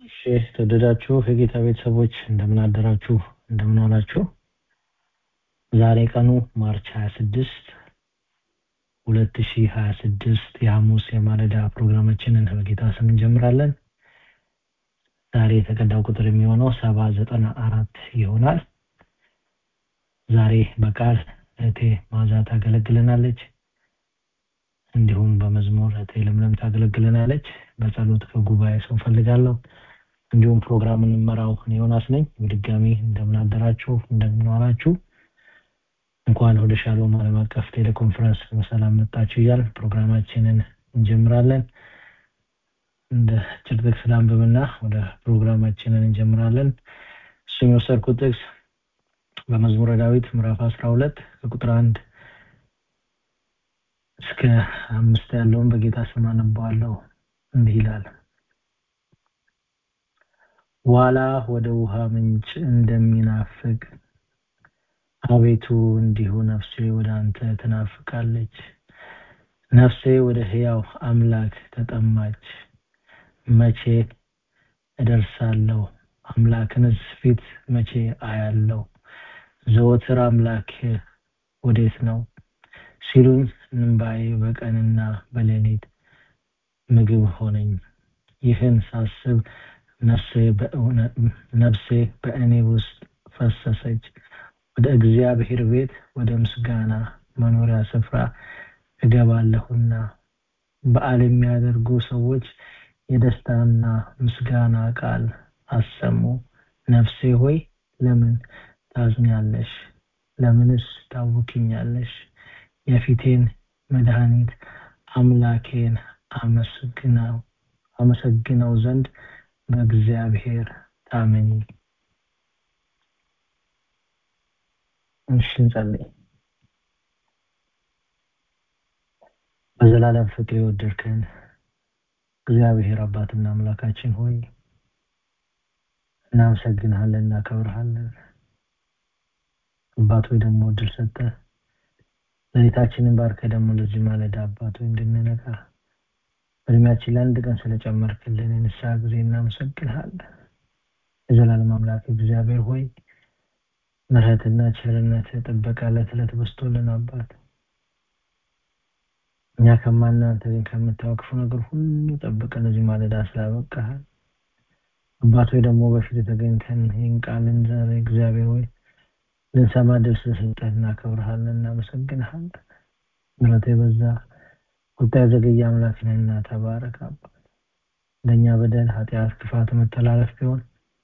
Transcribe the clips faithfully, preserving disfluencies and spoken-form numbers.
እሺ ተወደዳችሁ የጌታ ቤተሰቦች እንደምን አደራችሁ እንደምን ዋላችሁ። ዛሬ ቀኑ ማርች ሃያ ስድስት ሁለት ሺህ ሃያ ስድስት የሐሙስ የማለዳ ፕሮግራማችንን በጌታ ስም እንጀምራለን። ዛሬ የተቀዳው ቁጥር የሚሆነው ሰባ ዘጠና አራት ይሆናል። ዛሬ በቃል እህቴ ማዛ ታገለግለናለች፣ እንዲሁም በመዝሙር እህቴ ለምለም ታገለግለናለች። በጸሎት ከጉባኤ ሰው ፈልጋለሁ። እንዲሁም ፕሮግራሙን መራው ዮናስ ነኝ። በድጋሚ እንደምን አደራችሁ እንደምን ዋላችሁ። እንኳን ወደ ሻሎም ዓለም አቀፍ ቴሌኮንፈረንስ በሰላም መጣችሁ እያል ፕሮግራማችንን እንጀምራለን። እንደ ጭርጥቅ ስላምብብና ወደ ፕሮግራማችንን እንጀምራለን። እሱም የወሰድኩት ጥቅስ በመዝሙረ ዳዊት ምዕራፍ አስራ ሁለት ከቁጥር አንድ እስከ አምስት ያለውን በጌታ ስም አነባዋለሁ። እንዲህ ይላል: ዋላ ወደ ውሃ ምንጭ እንደሚናፍቅ አቤቱ እንዲሁ ነፍሴ ወደ አንተ ትናፍቃለች። ነፍሴ ወደ ሕያው አምላክ ተጠማች። መቼ እደርሳለሁ? አምላክንስ ፊት መቼ አያለሁ? ዘወትር አምላክ ወዴት ነው ሲሉኝ እንባዬ በቀንና በሌሊት ምግብ ሆነኝ። ይህን ሳስብ ነፍሴ በእውነት ነፍሴ በእኔ ውስጥ ፈሰሰች። ወደ እግዚአብሔር ቤት ወደ ምስጋና መኖሪያ ስፍራ እገባለሁና። በዓል የሚያደርጉ ሰዎች የደስታና ምስጋና ቃል አሰሙ። ነፍሴ ሆይ ለምን ታዝኛለሽ? ለምንስ ታውኪኛለሽ? የፊቴን መድኃኒት አምላኬን አመስግነው አመሰግነው ዘንድ በእግዚአብሔር ታመኚ። እሺ እንጸልይ። በዘላለም ፍቅር የወደድከን እግዚአብሔር አባትና አምላካችን ሆይ እናመሰግንሃለን፣ እናከብርሃለን። አባት ሆይ ደግሞ እድል ሰጠህ ለይታችንን ባርከ ደግሞ ለዚህ ማለዳ አባት ሆይ እንድንነቃ እድሜያችን ለአንድ ቀን ስለጨመርክልን የንስሐ ጊዜ እናመሰግንሃለን። የዘላለም አምላክ እግዚአብሔር ሆይ ምሕረትና ቸርነት ጥበቃ ዕለት ዕለት በዝቶልን አባት እኛ ከማናንተ ግን ከምታውቅ ክፉ ነገር ሁሉ ጠብቀን ለዚህ ማለዳ ስላበቃህ አባት ሆይ ደግሞ በፊት ተገኝተን ይህን ቃልን ዛሬ እግዚአብሔር ሆይ ልንሰማ ድል ስለሰጠህ እናከብርሃለን፣ እናመሰግንሃለን። ምሕረት የበዛ ቁጣ የዘገየ አምላክ ነህና ተባረክ አባት። ለእኛ በደል ኃጢአት ክፋት መተላለፍ ቢሆን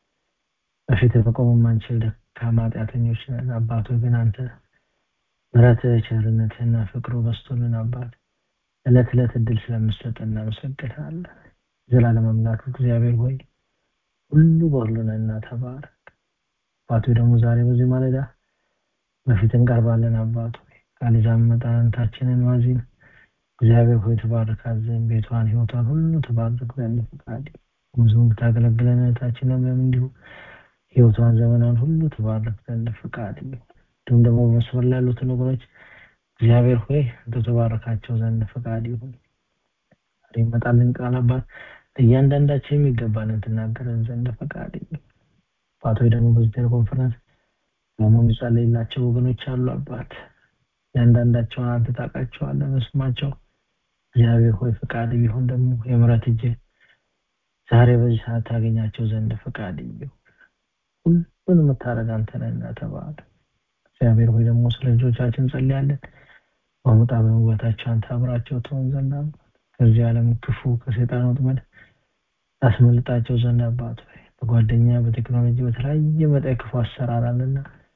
በፊት መቆም የማንችል ደካማ ኃጢአተኞች ነን። አባት ሆይ ግን አንተ ምሕረትህ ቸርነትህና ፍቅሩ በዝቶልን አባት ዕለት ዕለት እድል ስለምትሰጠን እናመሰግንሃለን። ዘላለም አምላክ እግዚአብሔር ሆይ ሁሉ በሁሉ ነህና ተባረክ አባት። ደግሞ ዛሬ በዚህ ማለዳ በፊት እንቀርባለን አባት ሆይ ቃል ይዘን መጣንታችንን ዋዚን እግዚአብሔር ሆይ ተባረካት ዘንድ ቤቷን ህይወቷን ሁሉ ተባረክ ዘንድ ፈቃድ ሙዙን ታገለግለን እህታችንን እንዲሁ ህይወቷን ዘመናን ሁሉ ተባረክ ዘንድ ፈቃድ እንዲሁም ደግሞ በመስመር ላይ ያሉትን ወገኖች እግዚአብሔር ሆይ ተባረካቸው ዘንድ ፈቃድ ይሁን። ዛሬ መጣልን ቃል አባት እያንዳንዳችን የሚገባንን ተናገረን ዘንድ ፈቃድ ይሁን። አባት ሆይ ደግሞ በዚህ ኮንፈረንስ ለሞም ጸልይላቸው ወገኖች አሉ አባት ያንዳንዳቸውን አንተ ታውቃቸዋለህ በስማቸው እግዚአብሔር ሆይ ፈቃድ ይሁን። ደግሞ የምሕረት እጅ ዛሬ በዚህ ሰዓት ታገኛቸው ዘንድ ፈቃድ ይሁን። ሁሉንም የምታደርግ አንተ ነህና ተባረክ እግዚአብሔር ሆይ። ደግሞ ስለ ልጆቻችን ጸልያለን በመጣ በመውጣታቸው አንተ አብራቸው ትሆን ዘንድ ከዚህ ዓለም ክፉ ከሰይጣን ወጥመድ አስመልጣቸው ዘንድ አባት ሆይ በጓደኛ በቴክኖሎጂ በተለያየ መጠን ክፉ አሰራር አለና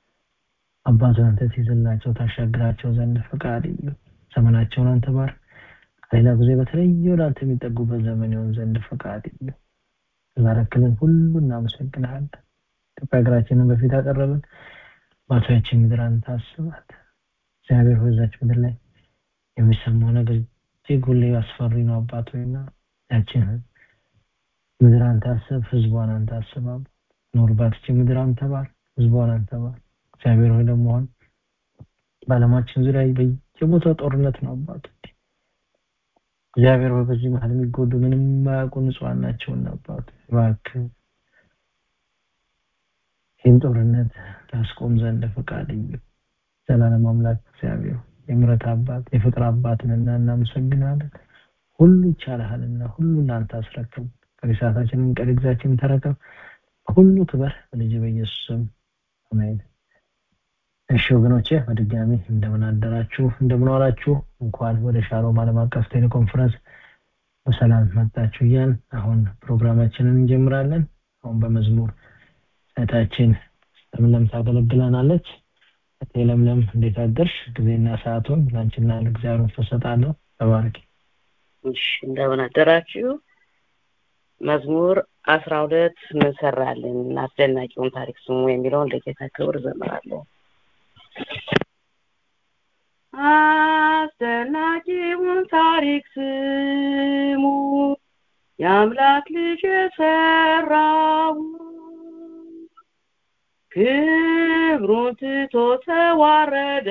አባት አንተ ትይዝላቸው ታሻግራቸው ዘንድ ፈቃድ ይሁን። ዘመናቸውን አንተ ባርክ። ሌላ ጊዜ በተለየ ወደ አንተ የሚጠጉበት ዘመን ይሁን ዘንድ ፈቃድ ይሁን። ዛሬክልን ሁሉ እናመሰግንሃለን። ተፈግራችንን በፊት አቀረብን። ባታችን ምድር አንተ አስባት እግዚአብሔር ሆይ ዛች ምድር ላይ የሚሰማው ነገር እጅግ ሁሌ አስፈሪ ነው አባት ሆይና ያችን ምድር አንተ አስብ፣ ህዝቧን አንተ አስብ። ኖርባት ምድር አንተ ባርክ፣ ህዝቧን አንተ ባርክ እግዚአብሔር ሆይ። ደግሞ አሁን በዓለማችን ዙሪያ በየቦታው ጦርነት ነው አባት እግዚአብሔር ሆይ። በዚህ መሀል የሚጎዱ ምንም የማያውቁ ንጹሃን ናቸውና አባት እባክህ የጦርነት ታስቆም ዘንድ ፈቃድ ይሁን። ዘላለም አምላክ እግዚአብሔር የምሕረት አባት የፍቅር አባት ነህና እናመሰግናለን። ሁሉ ይቻላልና ሁሉ ላንተ አስረክብ። ከሪሳታችንን ቀድግዛችን ተረከብ። ሁሉ ክብር በልጅ በኢየሱስ ስም አሜን። እሺ ወገኖቼ በድጋሚ እንደምን አደራችሁ እንደምን ዋላችሁ። እንኳን ወደ ሻሎም ዓለም አቀፍ ቴሌኮንፈረንስ በሰላም መጣችሁ እያልን አሁን ፕሮግራማችንን እንጀምራለን። አሁን በመዝሙር እህታችን ለምለም ታገለግለናለች። ለምለም እንዴት አደርሽ? ጊዜና ሰዓቱን ላንቺና ለእግዚአብሔር ፈሰጣለሁ። ተባረኪ። እሺ እንደምን አደራችሁ። መዝሙር አስራ ሁለት ምን ሰራልን አስደናቂውን ታሪክ ስሙ የሚለውን ለጌታ ክብር ዘምራለሁ። አስደናቂውን ታሪክ ስሙ የአምላክ ልጅ የሰራው ክብሩን ትቶ ተዋረደ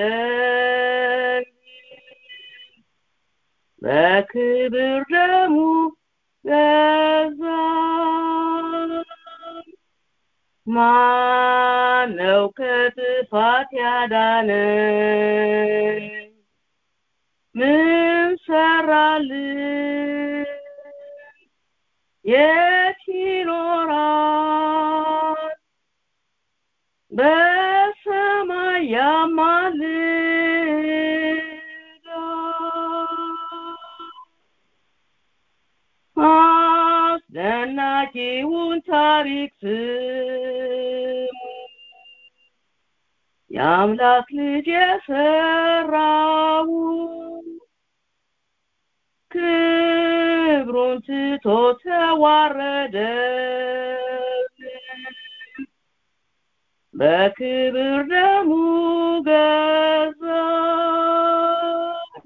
በክብር ደሙ ገዛን። ማነው ከጥፋት ያዳነን? ምን ሰራልን? የት ይኖራል? በሰማይ ያማልዳል። አስደናቂውን ታሪክ ስሙ የአምላክ ልጅ የሰራው ክብሩን ትቶ ተዋረደ በክብር ደሙ ገዛን።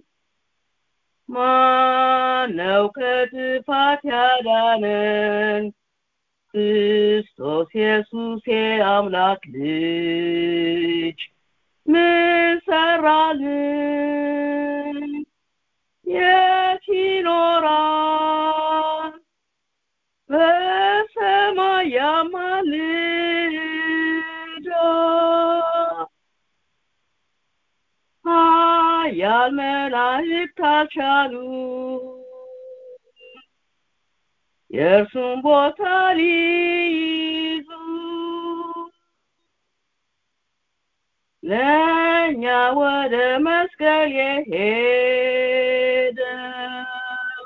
ማነው ከጥፋት ያዳነን? ክርስቶስ ኢየሱስ የአምላክ ልጅ ምን ሰራልን? የት ይኖራል? በሰማይ ያማልዳል። ኃያል መላእክት አልቻሉም የእርሱን ቦታ ሊይዙ። ለእኛ ወደ መስቀል የሄደው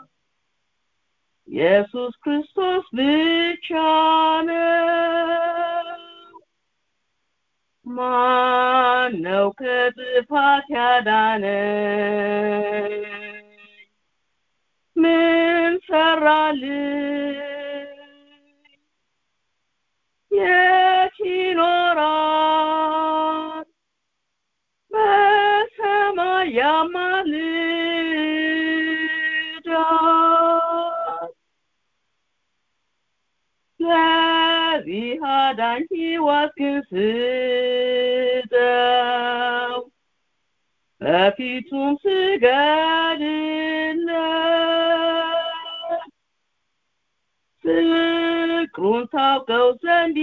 ኢየሱስ ክርስቶስ ብቻ ነው። ማነው ከጥፋት ያዳነን? ምን ሰራልን? የት ይኖራል? በሰማይ ያማልዳል። ለዚህ አዳኝ ሕይወት ግን ስጠው በፊቱም ስገድለት። ፍቅሩን ታውቀው ዘንድ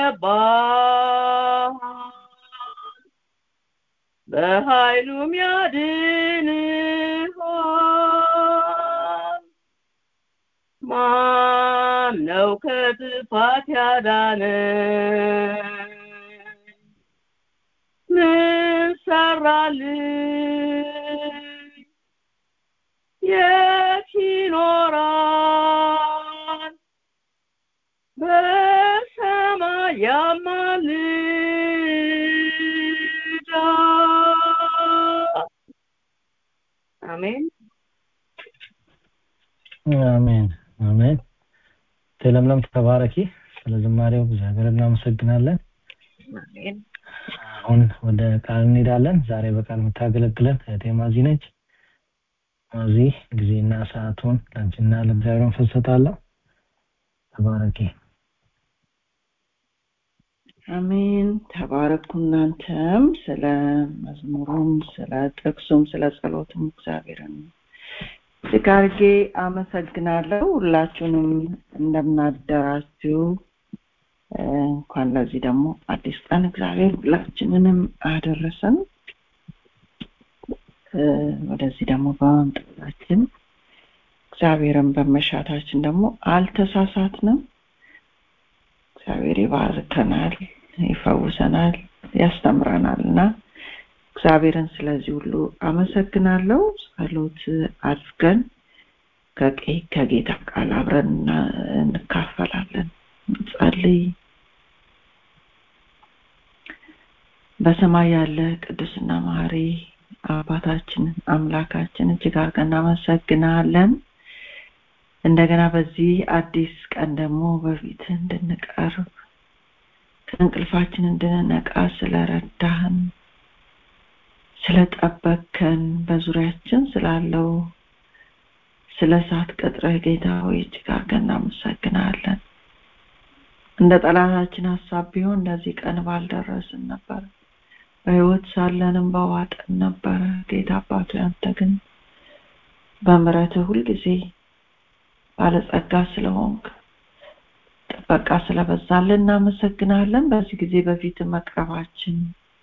ይገባል በኃይሉም ያድንሃል። ማነው ከጥፋት ያዳነን? ምን ሰራልን? የት ይኖራል? በሰማይ ያማልዳል። አሜን አሜን አሜን። ለምለም ተባረኪ። ስለ ዝማሬው እግዚአብሔር እናመሰግናለን። አሜን። አሁን ወደ ቃል እንሄዳለን። ዛሬ በቃል የምታገለግለን እህቴ ማዚ ነች። ማዚ ጊዜና ሰዓቱን ላንቺና ለእግዚአብሔር ፈሰጣለሁ። ተባረኪ። አሜን። ተባረኩ። እናንተም ስለ መዝሙሩም ስለ ጥቅሱም ስለ ጸሎቱም እግዚአብሔርን እጅግ አመሰግናለሁ። ሁላችሁንም እንደምናደራችሁ እንኳን ለዚህ ደግሞ አዲስ ቀን እግዚአብሔር ሁላችንንም አደረሰን። ወደዚህ ደግሞ በመምጣታችን እግዚአብሔርን በመሻታችን ደግሞ አልተሳሳትንም። እግዚአብሔር ይባርከናል፣ ይፈውሰናል፣ ያስተምረናልና እግዚአብሔርን ስለዚህ ሁሉ አመሰግናለሁ። ጸሎት አድርገን ከጌታ ቃል አብረን እንካፈላለን። ጸልይ። በሰማይ ያለ ቅዱስና መሐሪ አባታችን አምላካችን እጅግ አድርገን እናመሰግናለን። እንደገና በዚህ አዲስ ቀን ደግሞ በፊት እንድንቀርብ ከእንቅልፋችን እንድንነቃ ስለረዳህን፣ ስለጠበቅከን፣ በዙሪያችን ስላለው ስለ እሳት ቅጥርህ ጌታ ሆይ እጅግ አድርገን እናመሰግናለን። እንደ ጠላታችን ሐሳብ ቢሆን እንደዚህ ቀን ባልደረስን ነበር፣ በሕይወት ሳለንም በዋጠን ነበር። ጌታ አባቱ አንተ ግን በምሕረትህ ሁልጊዜ ባለጸጋ ስለሆንክ ጥበቃ ስለበዛልን እናመሰግናለን። በዚህ ጊዜ በፊት መቅረባችን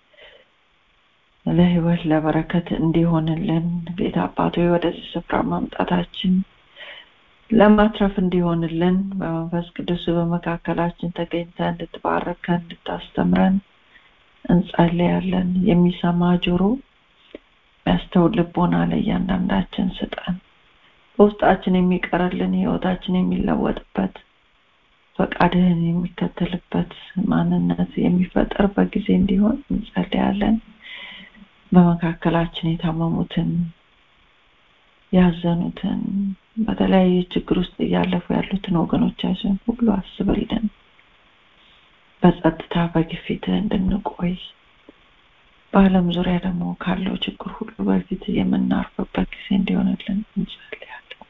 ለሕይወት ለበረከት እንዲሆንልን ጌታ አባቱ ወደዚህ ስፍራ ማምጣታችን ለማትረፍ እንዲሆንልን በመንፈስ ቅዱስ በመካከላችን ተገኝተህ እንድትባርከን እንድታስተምረን እንጸልያለን። የሚሰማ ጆሮ ያስተውል ልቦና ለእያንዳንዳችን ስጠን። በውስጣችን የሚቀርልን ሕይወታችን የሚለወጥበት ፈቃድህን የሚከተልበት ማንነት የሚፈጠርበት ጊዜ እንዲሆን እንጸልያለን። በመካከላችን የታመሙትን ያዘኑትን በተለያየ ችግር ውስጥ እያለፉ ያሉትን ወገኖቻችን ሁሉ አስብልን። በጸጥታ በግፊት እንድንቆይ በዓለም ዙሪያ ደግሞ ካለው ችግር ሁሉ በፊት የምናርፍበት ጊዜ እንዲሆንልን እንጸልያለን።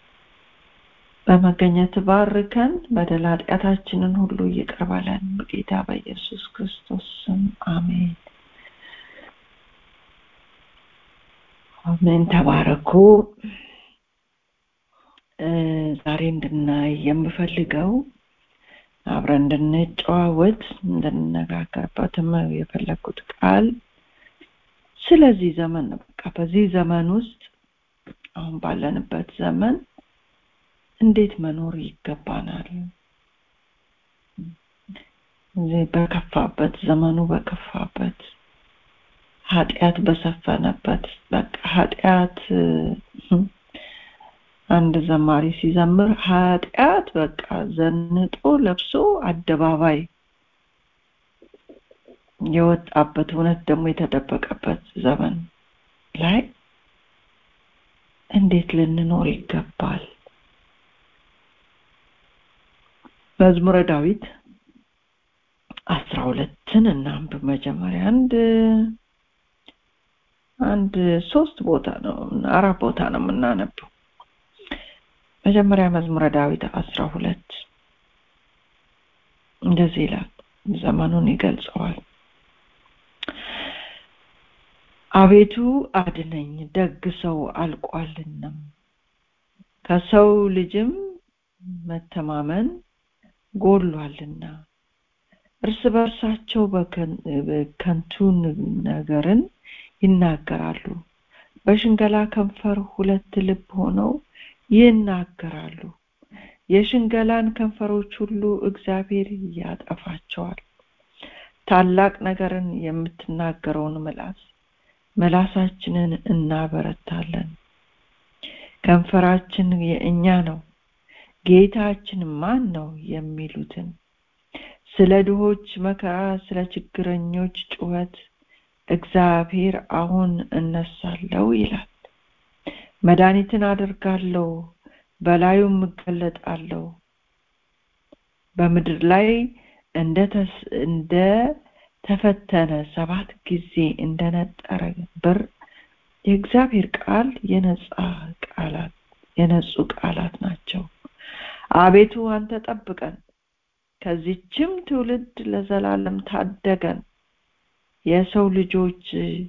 በመገኘት ባርከን፣ በደል ኃጢአታችንን ሁሉ ይቅር በለን። በጌታ በኢየሱስ ክርስቶስ ስም አሜን አሜን። ተባረኩ። ዛሬ እንድናይ የምፈልገው አብረን እንድንጨዋወት እንድንነጋገርበትም የፈለኩት ቃል ስለዚህ ዘመን ነው። በቃ በዚህ ዘመን ውስጥ አሁን ባለንበት ዘመን እንዴት መኖር ይገባናል? እዚህ በከፋበት ዘመኑ በከፋበት ኃጢአት በሰፈነበት በቃ ኃጢአት አንድ ዘማሪ ሲዘምር ኃጢአት በቃ ዘንጦ ለብሶ አደባባይ የወጣበት እውነት ደግሞ የተደበቀበት ዘመን ላይ እንዴት ልንኖር ይገባል? መዝሙረ ዳዊት አስራ ሁለትን እናንብብ። መጀመሪያ አንድ አንድ ሶስት ቦታ ነው አራት ቦታ ነው የምናነበው። መጀመሪያ መዝሙረ ዳዊት አስራ ሁለት እንደዚህ ይላል፣ ዘመኑን ይገልጸዋል። አቤቱ አድነኝ፣ ደግ ሰው አልቋልና፣ ከሰው ልጅም መተማመን ጎሏልና። እርስ በርሳቸው በከንቱ ነገርን ይናገራሉ፣ በሽንገላ ከንፈር ሁለት ልብ ሆነው ይናገራሉ። የሽንገላን ከንፈሮች ሁሉ እግዚአብሔር ያጠፋቸዋል። ታላቅ ነገርን የምትናገረውን ምላስ ምላሳችንን እናበረታለን። ከንፈራችን የእኛ ነው፣ ጌታችን ማን ነው የሚሉትን፣ ስለ ድሆች መከራ ስለ ችግረኞች ጩኸት እግዚአብሔር አሁን እነሳለሁ ይላል። መድኃኒትን አደርጋለሁ፣ በላዩም እገለጣለሁ። በምድር ላይ እንደ እንደ ተፈተነ ሰባት ጊዜ እንደነጠረ ብር የእግዚአብሔር ቃል የነጻ ቃላት የነጹ ቃላት ናቸው። አቤቱ አንተ ጠብቀን፣ ከዚህችም ትውልድ ለዘላለም ታደገን። የሰው ልጆች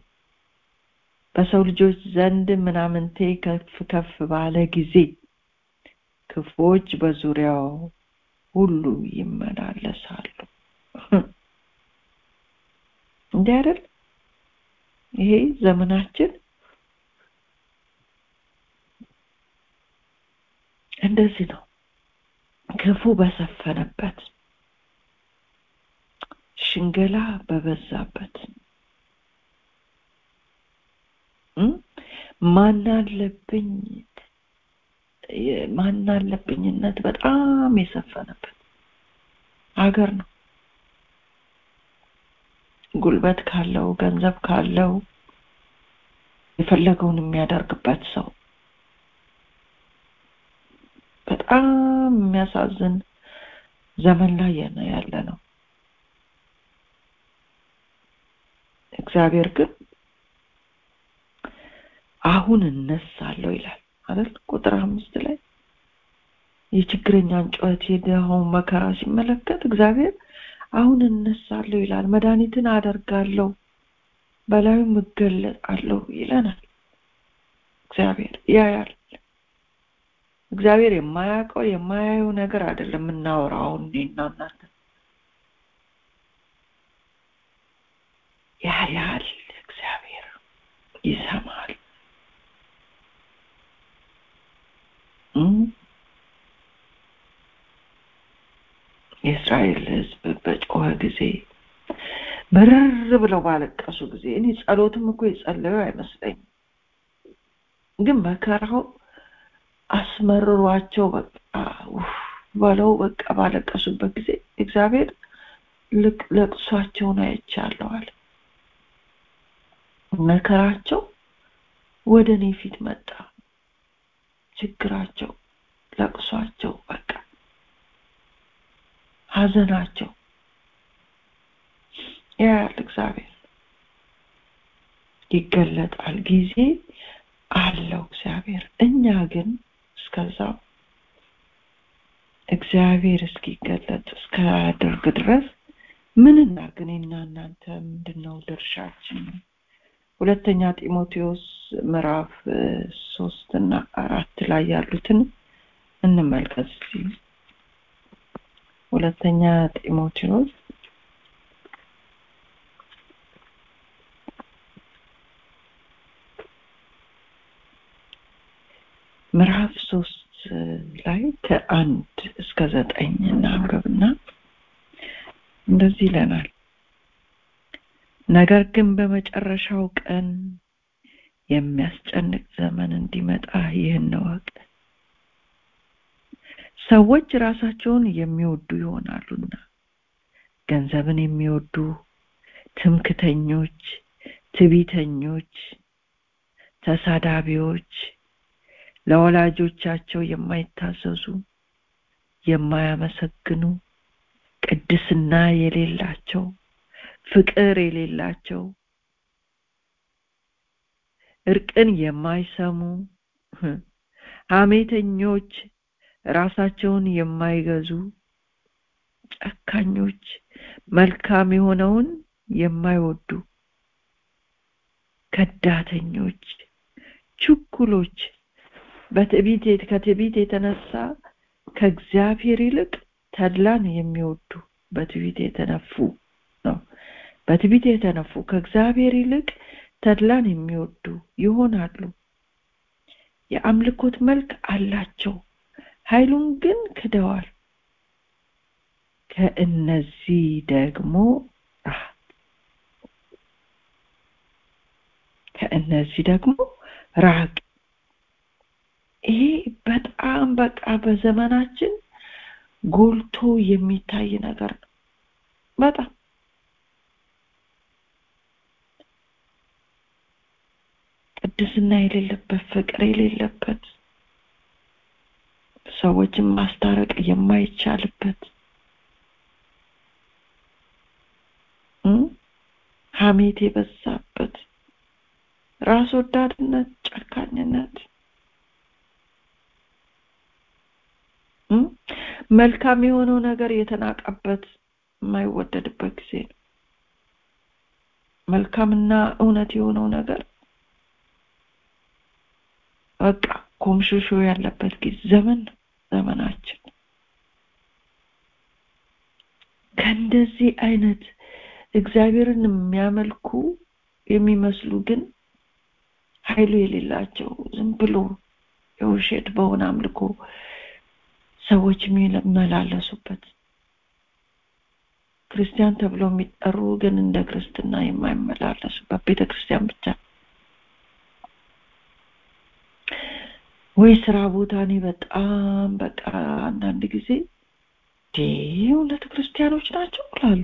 በሰው ልጆች ዘንድ ምናምንቴ ከፍ ከፍ ባለ ጊዜ ክፎች በዙሪያው ሁሉ ይመላለሳሉ። እንዲህ አይደል? ይሄ ዘመናችን እንደዚህ ነው። ክፉ በሰፈነበት፣ ሽንገላ በበዛበት፣ ማናለብኝ ማናለብኝነት በጣም የሰፈነበት ሀገር ነው። ጉልበት ካለው፣ ገንዘብ ካለው የፈለገውን የሚያደርግበት ሰው በጣም የሚያሳዝን ዘመን ላይ ያለ ነው። እግዚአብሔር ግን አሁን እነሳለሁ ይላል አይደል? ቁጥር አምስት ላይ የችግረኛን ጩኸት የድሃውን መከራ ሲመለከት እግዚአብሔር አሁን እነሳለሁ ይላል። መድኃኒትን አደርጋለሁ፣ በላዩም እገለጣለሁ ይለናል። እግዚአብሔር ያያል። እግዚአብሔር የማያውቀው የማያየው ነገር አይደለም እናወራው እኔና እናንተ። ያያል፣ እግዚአብሔር ይሰማል። የእስራኤል ሕዝብ በጮኸ ጊዜ፣ በረር ብለው ባለቀሱ ጊዜ፣ እኔ ጸሎትም እኮ የጸለዩ አይመስለኝም፣ ግን መከራው አስመርሯቸው በቃ ባለው በቃ ባለቀሱበት ጊዜ እግዚአብሔር ልክ ለቅሷቸውን አይቻለሁ አለ። መከራቸው ወደ እኔ ፊት መጣ፣ ችግራቸው፣ ለቅሷቸው፣ በቃ ሐዘናቸው ያያል። እግዚአብሔር ይገለጣል፣ ጊዜ አለው እግዚአብሔር። እኛ ግን እስከዛው እግዚአብሔር እስኪገለጥ እስካደርግ ድረስ ምን እናድርግ? እኔና እናንተ ምንድነው ድርሻችን? ሁለተኛ ጢሞቴዎስ ምዕራፍ ሶስት እና አራት ላይ ያሉትን እንመልከት። ሁለተኛ ጢሞቴዎስ ምዕራፍ ሶስት ላይ ከአንድ እስከ ዘጠኝ እናንብብና እንደዚህ ይለናል። ነገር ግን በመጨረሻው ቀን የሚያስጨንቅ ዘመን እንዲመጣ ይህን እወቅ። ሰዎች ራሳቸውን የሚወዱ ይሆናሉና፣ ገንዘብን የሚወዱ፣ ትምክተኞች፣ ትዕቢተኞች፣ ተሳዳቢዎች፣ ለወላጆቻቸው የማይታዘዙ፣ የማያመሰግኑ፣ ቅድስና የሌላቸው፣ ፍቅር የሌላቸው፣ እርቅን የማይሰሙ፣ ሐሜተኞች፣ ራሳቸውን የማይገዙ፣ ጨካኞች፣ መልካም የሆነውን የማይወዱ፣ ከዳተኞች፣ ችኩሎች፣ በትዕቢት ከትዕቢት የተነሳ ከእግዚአብሔር ይልቅ ተድላን የሚወዱ፣ በትዕቢት የተነፉ ነው በትዕቢት የተነፉ ከእግዚአብሔር ይልቅ ተድላን የሚወዱ ይሆናሉ። የአምልኮት መልክ አላቸው፣ ኃይሉን ግን ክደዋል። ከእነዚህ ደግሞ ከእነዚህ ደግሞ ራቅ። ይሄ በጣም በቃ በዘመናችን ጎልቶ የሚታይ ነገር ነው። በጣም ቅድስና የሌለበት፣ ፍቅር የሌለበት፣ ሰዎችን ማስታረቅ የማይቻልበት፣ ሐሜት የበዛበት፣ ራስ ወዳድነት፣ ጨካኝነት፣ መልካም የሆነው ነገር የተናቀበት የማይወደድበት ጊዜ ነው። መልካምና እውነት የሆነው ነገር በቃ ኮምሽሾ ያለበት ጊዜ ዘመን ዘመናችን። እንደዚህ አይነት እግዚአብሔርን የሚያመልኩ የሚመስሉ ግን ኃይሉ የሌላቸው ዝም ብሎ የውሸት በሆነ አምልኮ ሰዎች የሚመላለሱበት ክርስቲያን ተብሎ የሚጠሩ ግን እንደ ክርስትና የማይመላለሱበት ቤተክርስቲያን ብቻ ወይ ስራ ቦታ ነው። በጣም በቃ አንዳንድ ጊዜ ዲዩለት ክርስቲያኖች ናቸው ይላሉ።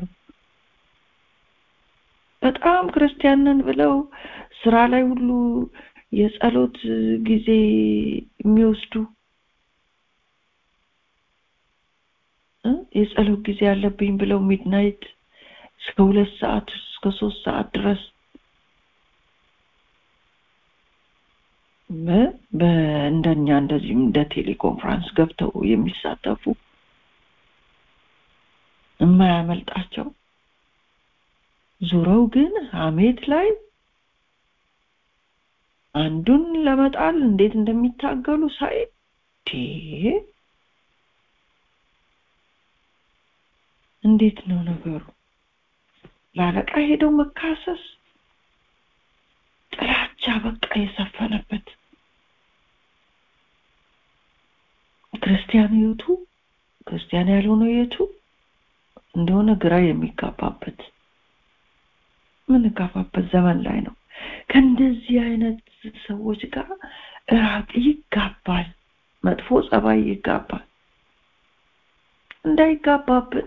በጣም ክርስቲያንን ብለው ስራ ላይ ሁሉ የጸሎት ጊዜ የሚወስዱ የጸሎት ጊዜ ያለብኝ ብለው ሚድናይት እስከ ሁለት ሰዓት እስከ ሶስት ሰዓት ድረስ በእንደኛ እንደዚህ እንደ ቴሌኮንፈረንስ ገብተው የሚሳተፉ የማያመልጣቸው ዙረው ግን ሐሜት ላይ አንዱን ለመጣል እንዴት እንደሚታገሉ ሳይ እንዴት ነው ነገሩ? ላለቃ ሄደው መካሰስ ጥላቻ በቃ የሰፈነበት ክርስቲያኒቱ ክርስቲያን ያልሆነው የቱ እንደሆነ ግራ የሚጋባበት ምን ጋባበት ዘመን ላይ ነው። ከእንደዚህ አይነት ሰዎች ጋር ራቅ ይጋባል። መጥፎ ጸባይ ይጋባል። እንዳይጋባብን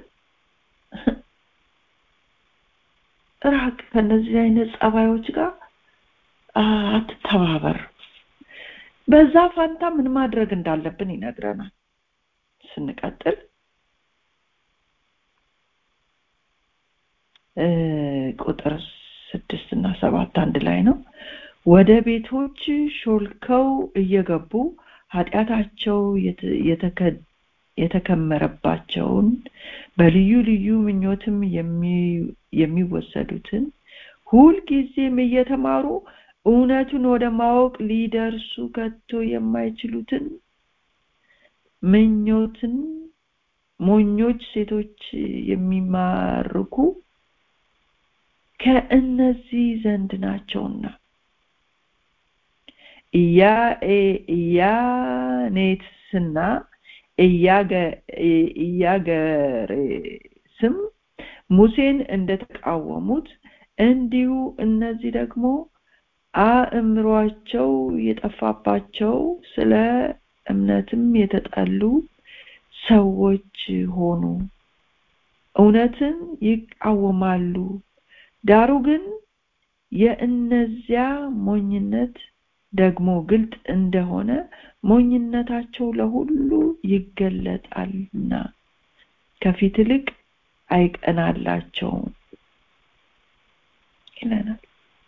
ራቅ። ከእነዚህ አይነት ጸባዮች ጋር አትተባበር። በዛ ፋንታ ምን ማድረግ እንዳለብን ይነግረናል። ስንቀጥል ቁጥር ስድስት እና ሰባት አንድ ላይ ነው። ወደ ቤቶች ሾልከው እየገቡ ኃጢአታቸው የተከመረባቸውን በልዩ ልዩ ምኞትም የሚወሰዱትን ሁልጊዜም እየተማሩ እውነቱን ወደ ማወቅ ሊደርሱ ከቶ የማይችሉትን ምኞትን ሞኞች ሴቶች የሚማርኩ ከእነዚህ ዘንድ ናቸውና ያ ያኔትስና ኢያገሬስም ሙሴን እንደተቃወሙት እንዲሁ እነዚህ ደግሞ አእምሯቸው የጠፋባቸው ስለ እምነትም የተጠሉ ሰዎች ሆኑ። እውነትን ይቃወማሉ። ዳሩ ግን የእነዚያ ሞኝነት ደግሞ ግልጥ እንደሆነ ሞኝነታቸው ለሁሉ ይገለጣልና ከፊት ይልቅ አይቀናላቸውም ይለናል።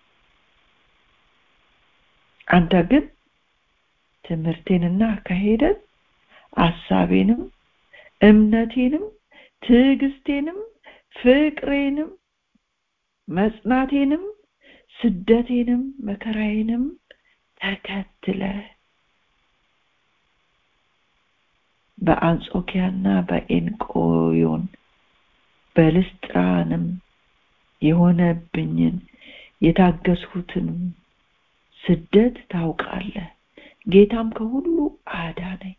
አንተ ግን ትምህርቴንና አካሄደን ሐሳቤንም እምነቴንም ትዕግስቴንም ፍቅሬንም መጽናቴንም ስደቴንም መከራዬንም ተከትለ በአንጾኪያና በኤንቆዮን በልስጥራንም የሆነብኝን የታገስኩትን ስደት ታውቃለህ። ጌታም ከሁሉ አዳነኝ።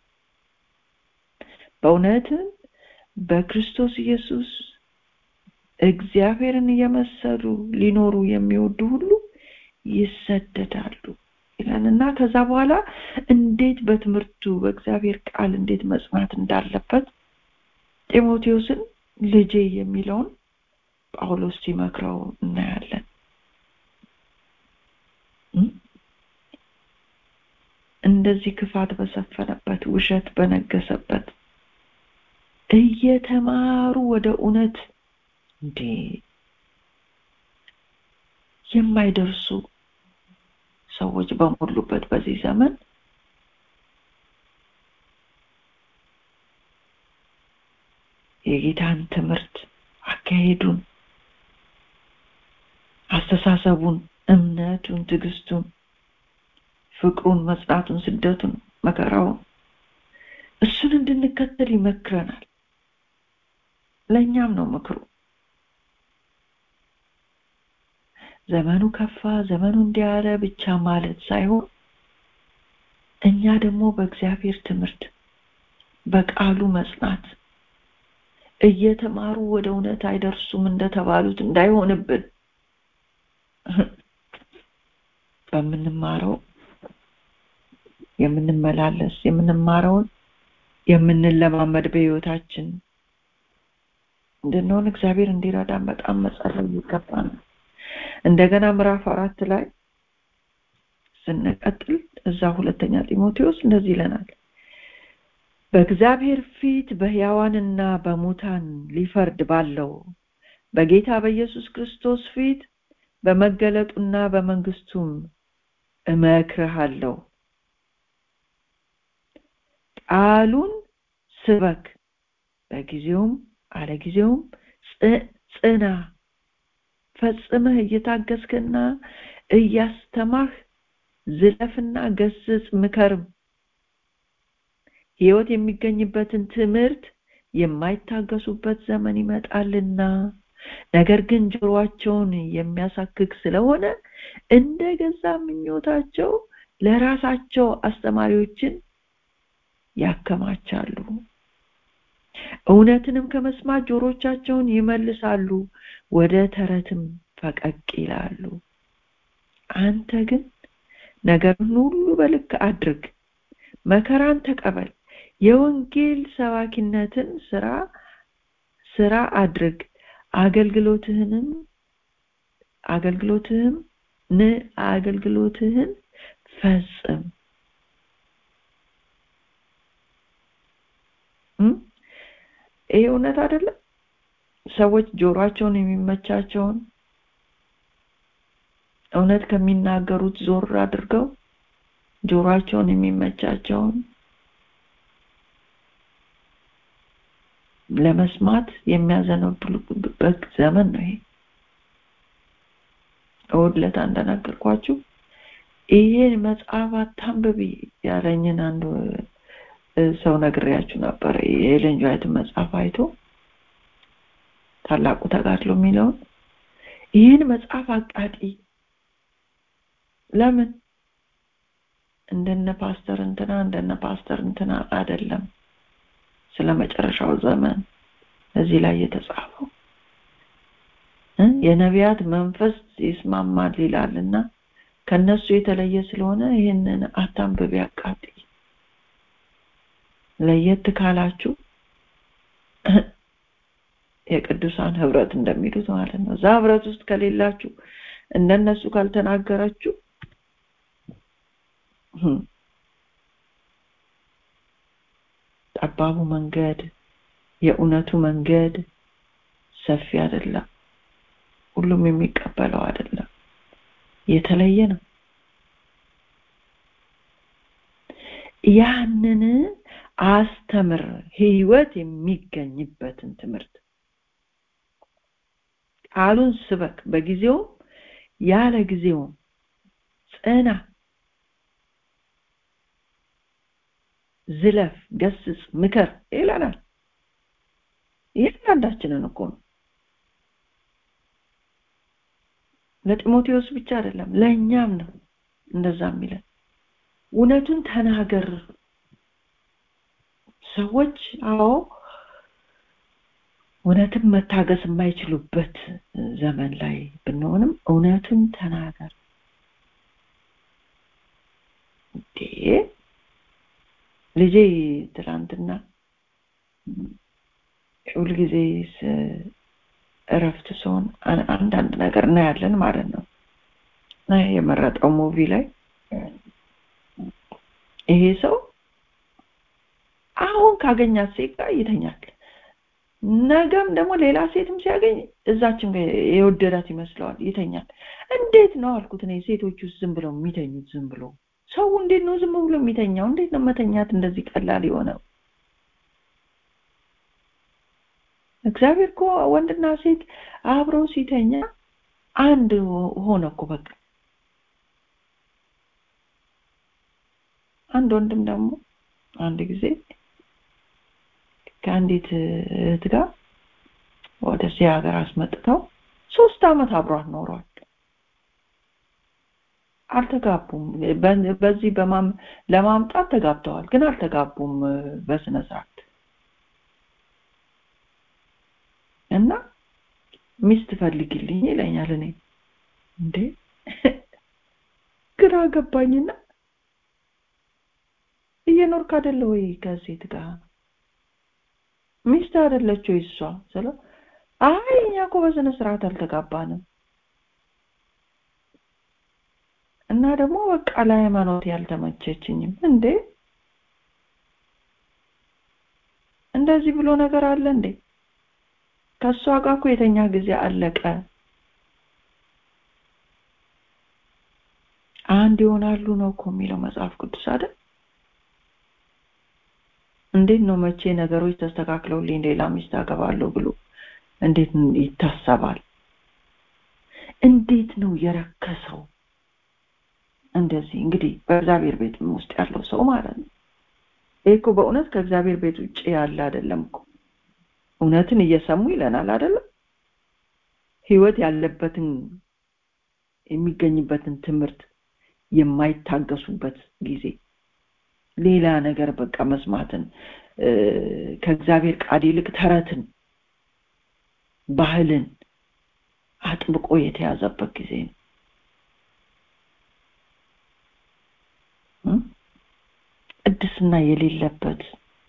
በእውነት በክርስቶስ ኢየሱስ እግዚአብሔርን እየመሰሉ ሊኖሩ የሚወዱ ሁሉ ይሰደዳሉ ይላልና ከዛ በኋላ እንዴት በትምህርቱ በእግዚአብሔር ቃል እንዴት መጽናት እንዳለበት ጢሞቴዎስን ልጄ የሚለውን ጳውሎስ ሲመክረው እናያለን። እንደዚህ ክፋት በሰፈነበት ውሸት በነገሰበት እየተማሩ ወደ እውነት እንዴ የማይደርሱ ሰዎች በሙሉበት በዚህ ዘመን የጌታን ትምህርት አካሄዱን አስተሳሰቡን እምነቱን ትዕግስቱን ፍቅሩን መጽናቱን ስደቱን መከራውን እሱን እንድንከተል ይመክረናል። ለኛም ነው ምክሩ ዘመኑ ከፋ ዘመኑ እንዲያለ ብቻ ማለት ሳይሆን እኛ ደግሞ በእግዚአብሔር ትምህርት በቃሉ መጽናት እየተማሩ ወደ እውነት አይደርሱም እንደተባሉት እንዳይሆንብን በምንማረው የምንመላለስ የምንማረውን የምንለማመድ በህይወታችን እንደነው እግዚአብሔር እንዲረዳን በጣም መጸለይ ይገባናል። እንደገና ምዕራፍ አራት ላይ ስንቀጥል እዛ ሁለተኛ ጢሞቴዎስ እንደዚህ ይለናል። በእግዚአብሔር ፊት በሕያዋንና በሙታን ሊፈርድ ባለው በጌታ በኢየሱስ ክርስቶስ ፊት በመገለጡና በመንግስቱም እመክርሃለሁ። ቃሉን ስበክ፣ በጊዜውም አለጊዜውም ጽና፣ ፈጽመህ እየታገስክና እያስተማርህ ዝለፍና ገስጽ፣ ምከርም። ሕይወት የሚገኝበትን ትምህርት የማይታገሱበት ዘመን ይመጣልና ነገር ግን ጆሮአቸውን የሚያሳክክ ስለሆነ እንደገዛ ምኞታቸው ለራሳቸው አስተማሪዎችን ያከማቻሉ። እውነትንም ከመስማት ጆሮቻቸውን ይመልሳሉ፣ ወደ ተረትም ፈቀቅ ይላሉ። አንተ ግን ነገርን ሁሉ በልክ አድርግ፣ መከራን ተቀበል፣ የወንጌል ሰባኪነትን ስራ ስራ አድርግ፣ አገልግሎትህንም አገልግሎትህም ነ አገልግሎትህን ፈጽም። ይሄ እውነት አይደለም? ሰዎች ጆሮአቸውን የሚመቻቸውን እውነት ከሚናገሩት ዞር አድርገው ጆሮአቸውን የሚመቻቸውን ለመስማት የሚያዘነብሉበት ዘመን ነው ይሄ። እውነት እንደነገርኳችሁ ይሄን መጽሐፍ አታንብቢ ያለኝን አንዱ ሰው ነግሬያችሁ ነበር። የኤለን ዋይት መጽሐፍ አይቶ ታላቁ ተጋድሎ የሚለውን ይሄን መጽሐፍ አቃቂ ለምን እንደነ ፓስተር እንትና እንደነ ፓስተር እንትና አይደለም ስለመጨረሻው ዘመን እዚህ ላይ የተጻፈው የነቢያት መንፈስ ይስማማል ይላልና ከነሱ የተለየ ስለሆነ ይሄንን አታንብቢ አቃቂ። ለየት ካላችሁ የቅዱሳን ህብረት እንደሚሉት ማለት ነው። ዛ ህብረት ውስጥ ከሌላችሁ እንደነሱ ካልተናገራችሁ ጠባቡ መንገድ የእውነቱ መንገድ ሰፊ አይደለም፣ ሁሉም የሚቀበለው አይደለም፣ የተለየ ነው። ያንን አስተምር፣ ህይወት የሚገኝበትን ትምህርት ቃሉን ስበክ፣ በጊዜው ያለ ጊዜው ጽና፣ ዝለፍ፣ ገስጽ፣ ምከር ይላል። እያንዳንዳችንን እኮ ነው። ለጢሞቴዎስ ብቻ አይደለም ለእኛም ነው እንደዛ የሚለን። እውነቱን ተናገር። ሰዎች አዎ እውነትን መታገስ የማይችሉበት ዘመን ላይ ብንሆንም እውነቱን ተናገር። እንዴ ልጄ ትላንትና ሁሉ ጊዜ እረፍት ሲሆን አንዳንድ ነገር እናያለን ማለት ነው። ናይ የመረጠው ሙቪ ላይ ይሄ ሰው አሁን ካገኛት ሴት ጋር ይተኛል፣ ነገም ደግሞ ሌላ ሴትም ሲያገኝ እዛችን ጋር የወደዳት ይመስለዋል ይተኛል። እንዴት ነው አልኩት እኔ ሴቶቹ ዝም ብለው የሚተኙት? ዝም ብሎ ሰው እንዴት ነው ዝም ብሎ የሚተኛው? እንዴት ነው መተኛት እንደዚህ ቀላል የሆነው? እግዚአብሔር እኮ ወንድና ሴት አብረው ሲተኛ አንድ ሆነ እኮ በቃ። አንድ ወንድም ደግሞ አንድ ጊዜ ከአንዲት እህት ጋር ወደ ሀገር አስመጥተው ሶስት አመት አብረው ኖረዋል። አልተጋቡም። በዚህ በማም ለማምጣት ተጋብተዋል ግን አልተጋቡም በስነ ስርዓት። እና ሚስት ፈልጊልኝ ይለኛል። እኔ እንዴ ግራ ገባኝና እየኖርክ አይደለ ወይ ከሴት ጋር ሚስት አይደለች ወይ እሷ ስለ አይ እኛ እኮ በስነ ስርዓት አልተጋባንም እና ደግሞ በቃ ለሃይማኖት ያልተመቸችኝም። እንዴ እንደዚህ ብሎ ነገር አለ እንዴ? ከሷ ጋር እኮ የተኛ ጊዜ አለቀ። አንድ ይሆናሉ ነው እኮ የሚለው መጽሐፍ ቅዱስ አይደል? እንዴት ነው መቼ ነገሮች ተስተካክለውልኝ ሌላ ሚስት አገባለሁ ብሎ እንዴት ይታሰባል? እንዴት ነው የረከሰው? እንደዚህ እንግዲህ በእግዚአብሔር ቤት ውስጥ ያለው ሰው ማለት ነው። እኮ በእውነት ከእግዚአብሔር ቤት ውጪ ያለ አይደለም እኮ እውነትን እየሰሙ ይለናል አይደል? ህይወት ያለበትን የሚገኝበትን ትምህርት የማይታገሱበት ጊዜ ሌላ ነገር በቃ መስማትን ከእግዚአብሔር ቃል ይልቅ ተረትን ባህልን አጥብቆ የተያዘበት ጊዜ ነው። ቅድስና የሌለበት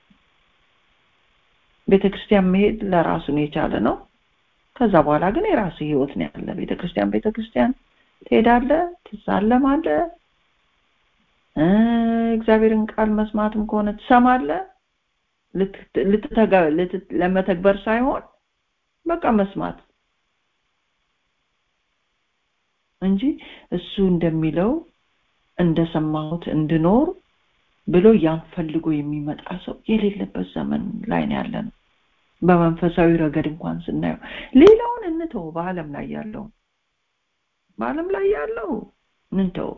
ቤተክርስቲያን መሄድ ለራሱ ነው የቻለ ነው። ከዛ በኋላ ግን የራሱ ህይወት ነው ያለ። ቤተክርስቲያን ቤተክርስቲያን ትሄዳለህ፣ ትሳለማለህ፣ እግዚአብሔርን ቃል መስማትም ከሆነ ትሰማለህ። ልትተጋ ለመተግበር ሳይሆን በቃ መስማት እንጂ እሱ እንደሚለው እንደሰማሁት እንድኖር ብሎ ያንፈልጎ የሚመጣ ሰው የሌለበት ዘመን ላይ ነው ያለነው። በመንፈሳዊ ረገድ እንኳን ስናየው ሌላውን እንተው፣ በአለም ላይ ያለው በአለም ላይ ያለው እንተው።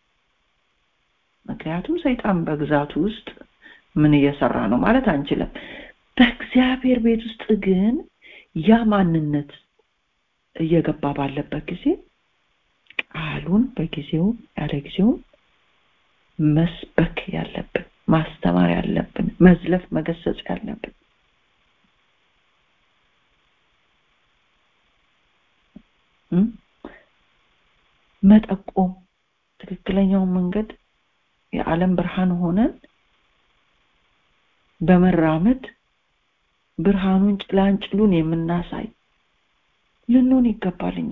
ምክንያቱም ሰይጣን በግዛቱ ውስጥ ምን እየሰራ ነው ማለት አንችልም። በእግዚአብሔር ቤት ውስጥ ግን ያ ማንነት እየገባ ባለበት ጊዜ ቃሉን በጊዜው ያለ ጊዜው መስበክ ያለብን፣ ማስተማር ያለብን፣ መዝለፍ መገሰጽ ያለብን መጠቆም ትክክለኛው መንገድ የዓለም ብርሃን ሆነን በመራመድ ብርሃኑን ጭላንጭሉን የምናሳይ ልንሆን ይገባልኛ።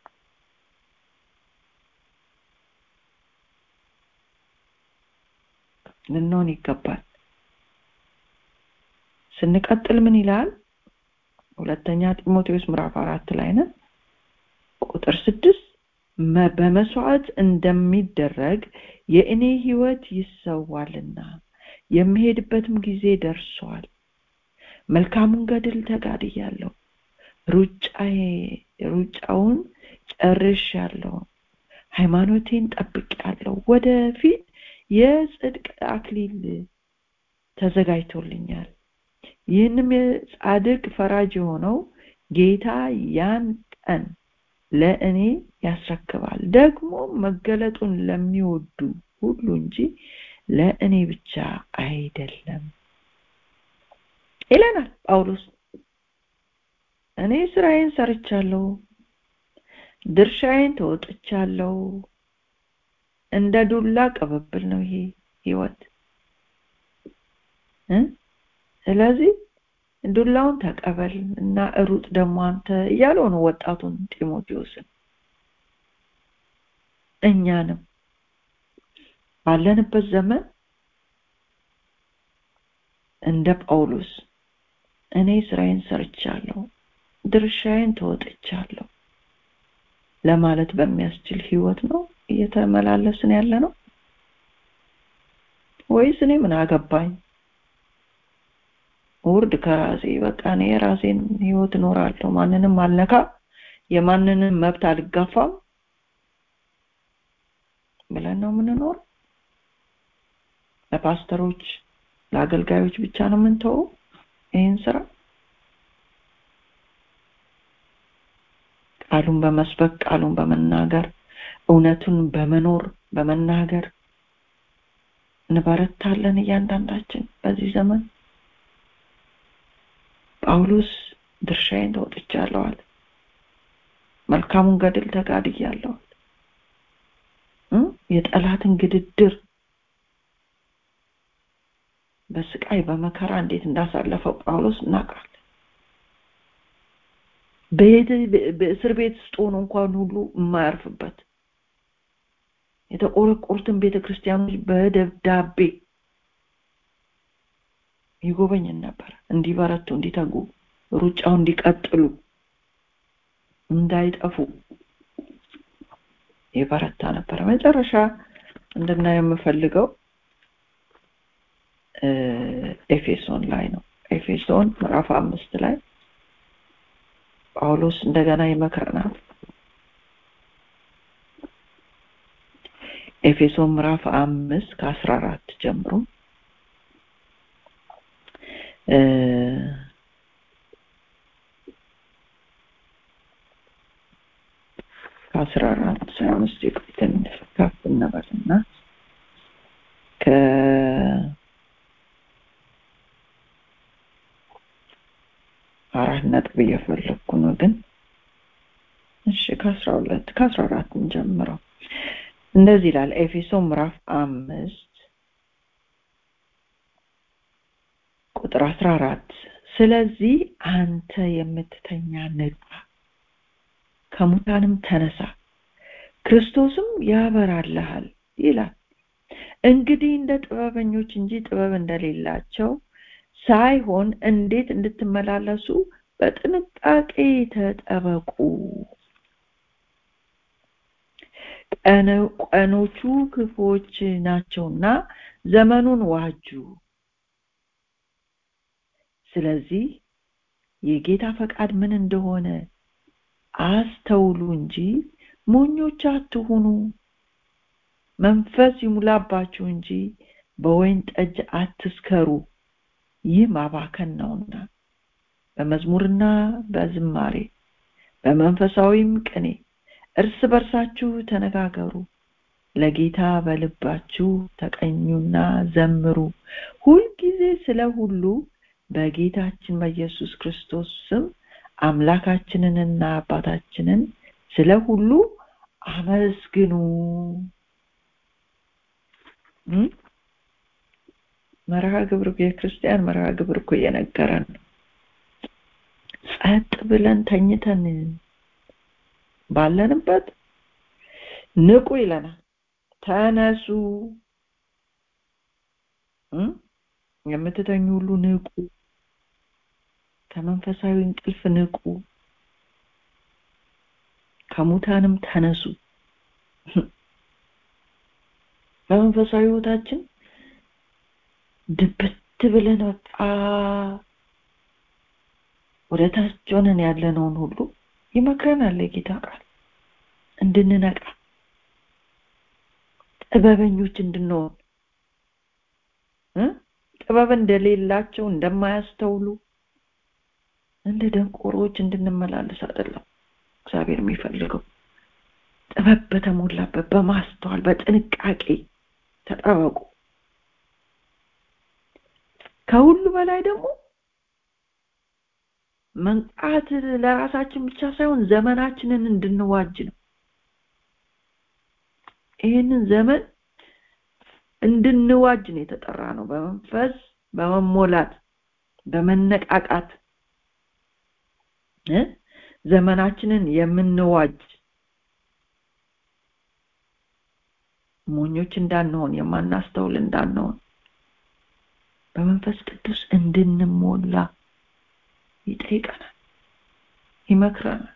ልንሆን ይገባል። ስንቀጥል ምን ይላል? ሁለተኛ ጢሞቴዎስ ምዕራፍ አራት ላይ ነው ቁጥር ስድስት በመስዋዕት እንደሚደረግ የእኔ ህይወት ይሰዋልና የምሄድበትም ጊዜ ደርሷል። መልካሙን ገድል ተጋድያለሁ፣ ሩጫዬ ሩጫውን ጨርሻለሁ፣ ሃይማኖቴን ጠብቄያለሁ። ወደፊት የጽድቅ አክሊል ተዘጋጅቶልኛል። ይህንም የጻድቅ ፈራጅ የሆነው ጌታ ያን ቀን ለእኔ ያስረክባል። ደግሞ መገለጡን ለሚወዱ ሁሉ እንጂ ለእኔ ብቻ አይደለም ይለናል ጳውሎስ። እኔ ስራዬን ሰርቻለሁ፣ ድርሻዬን ተወጥቻለሁ። እንደ ዱላ ቅብብል ነው ይሄ ህይወት እ ስለዚህ ዱላውን ተቀበል እና ሩጥ ደግሞ አንተ እያለው ነው ወጣቱን ጢሞቴዎስን። እኛንም ባለንበት ዘመን እንደ ጳውሎስ እኔ ስራዬን ሰርቻለሁ፣ ድርሻዬን ተወጥቻለሁ ለማለት በሚያስችል ህይወት ነው እየተመላለስን ያለ ነው ወይስ እኔ ምን አገባኝ ወርድ ከራሴ በቃ እኔ ራሴን ህይወት እኖራለሁ፣ ማንንም አልነካ፣ የማንንም መብት አልጋፋም ብለን ነው የምንኖር? ለፓስተሮች ለአገልጋዮች ብቻ ነው የምንተው ይሄን ስራ? ቃሉን በመስበክ ቃሉን በመናገር እውነቱን በመኖር በመናገር እንበረታለን እያንዳንዳችን በዚህ ዘመን። ጳውሎስ ድርሻዬን ተወጥቻለሁ አለ። መልካሙን ገድል ተጋድያለሁ። የጠላትን ግድድር በስቃይ በመከራ እንዴት እንዳሳለፈው ጳውሎስ እናውቃለን። በእስር ቤት ውስጥ ሆኖ እንኳን ሁሉ የማያርፍበት የተቆረቆሩትን ቤተክርስቲያኖች በደብዳቤ ይጎበኝ ነበር። እንዲበረቱ፣ እንዲተጉ፣ ሩጫው እንዲቀጥሉ፣ እንዳይጠፉ ይበረታ ነበር። መጨረሻ እንድናየው የምፈልገው ኤፌሶን ላይ ነው። ኤፌሶን ምዕራፍ አምስት ላይ ጳውሎስ እንደገና ይመክረናል። ኤፌሶን ምዕራፍ አምስት ከአስራ አራት ጀምሮ እ ከአስራ አራት ሳይሆን እስቲ ትንሽ ከፍ እንበልና ከ አራት ነጥብ እየፈለኩ ነው ግን እሺ ከአስራ ሁለት ከአስራ አራት እንጀምረው። እንደዚህ ይላል ኤፌሶን ምዕራፍ አምስት ቁጥር አስራ አራት ስለዚህ አንተ የምትተኛ ንቃ፣ ከሙታንም ተነሳ፣ ክርስቶስም ያበራልሃል ይላል። እንግዲህ እንደ ጥበበኞች እንጂ ጥበብ እንደሌላቸው ሳይሆን እንዴት እንድትመላለሱ በጥንቃቄ ተጠበቁ። ቀኖቹ ክፉዎች ናቸውና ዘመኑን ዋጁ። ስለዚህ የጌታ ፈቃድ ምን እንደሆነ አስተውሉ እንጂ ሞኞች አትሁኑ። መንፈስ ይሙላባችሁ እንጂ በወይን ጠጅ አትስከሩ፣ ይህ ማባከን ነውና። በመዝሙርና በዝማሬ በመንፈሳዊም ቅኔ እርስ በርሳችሁ ተነጋገሩ፣ ለጌታ በልባችሁ ተቀኙና ዘምሩ። ሁልጊዜ ስለ ሁሉ በጌታችን በኢየሱስ ክርስቶስ ስም አምላካችንንና አባታችንን ስለ ሁሉ አመስግኑ። መርሃ ግብር የክርስቲያን መርሃ ግብር እኮ የነገረን ጸጥ ብለን ተኝተን ባለንበት ንቁ ይለናል። ተነሱ፣ የምትተኙ ሁሉ ንቁ፣ ከመንፈሳዊ እንቅልፍ ንቁ፣ ከሙታንም ተነሱ። በመንፈሳዊ ህይወታችን ድብት ብለን ወጣ ወደ ታች ሆነን ያለነውን ሁሉ ይመክረናል የጌታ ቃል እንድንነቃ፣ ጥበበኞች እንድንሆን፣ ጥበብ እንደሌላቸው እንደማያስተውሉ እንደ ደንቆሮች እንድንመላለስ አይደለም እግዚአብሔር የሚፈልገው። ጥበብ በተሞላበት በማስተዋል በጥንቃቄ ተጠበቁ። ከሁሉ በላይ ደግሞ መንቃት ለራሳችን ብቻ ሳይሆን ዘመናችንን እንድንዋጅ ነው። ይሄንን ዘመን እንድንዋጅ ነው የተጠራ ነው። በመንፈስ በመሞላት በመነቃቃት እ ዘመናችንን የምንዋጅ ሞኞች እንዳንሆን፣ የማናስተውል እንዳንሆን በመንፈስ ቅዱስ እንድንሞላ ይጠይቀናል፣ ይመክረናል።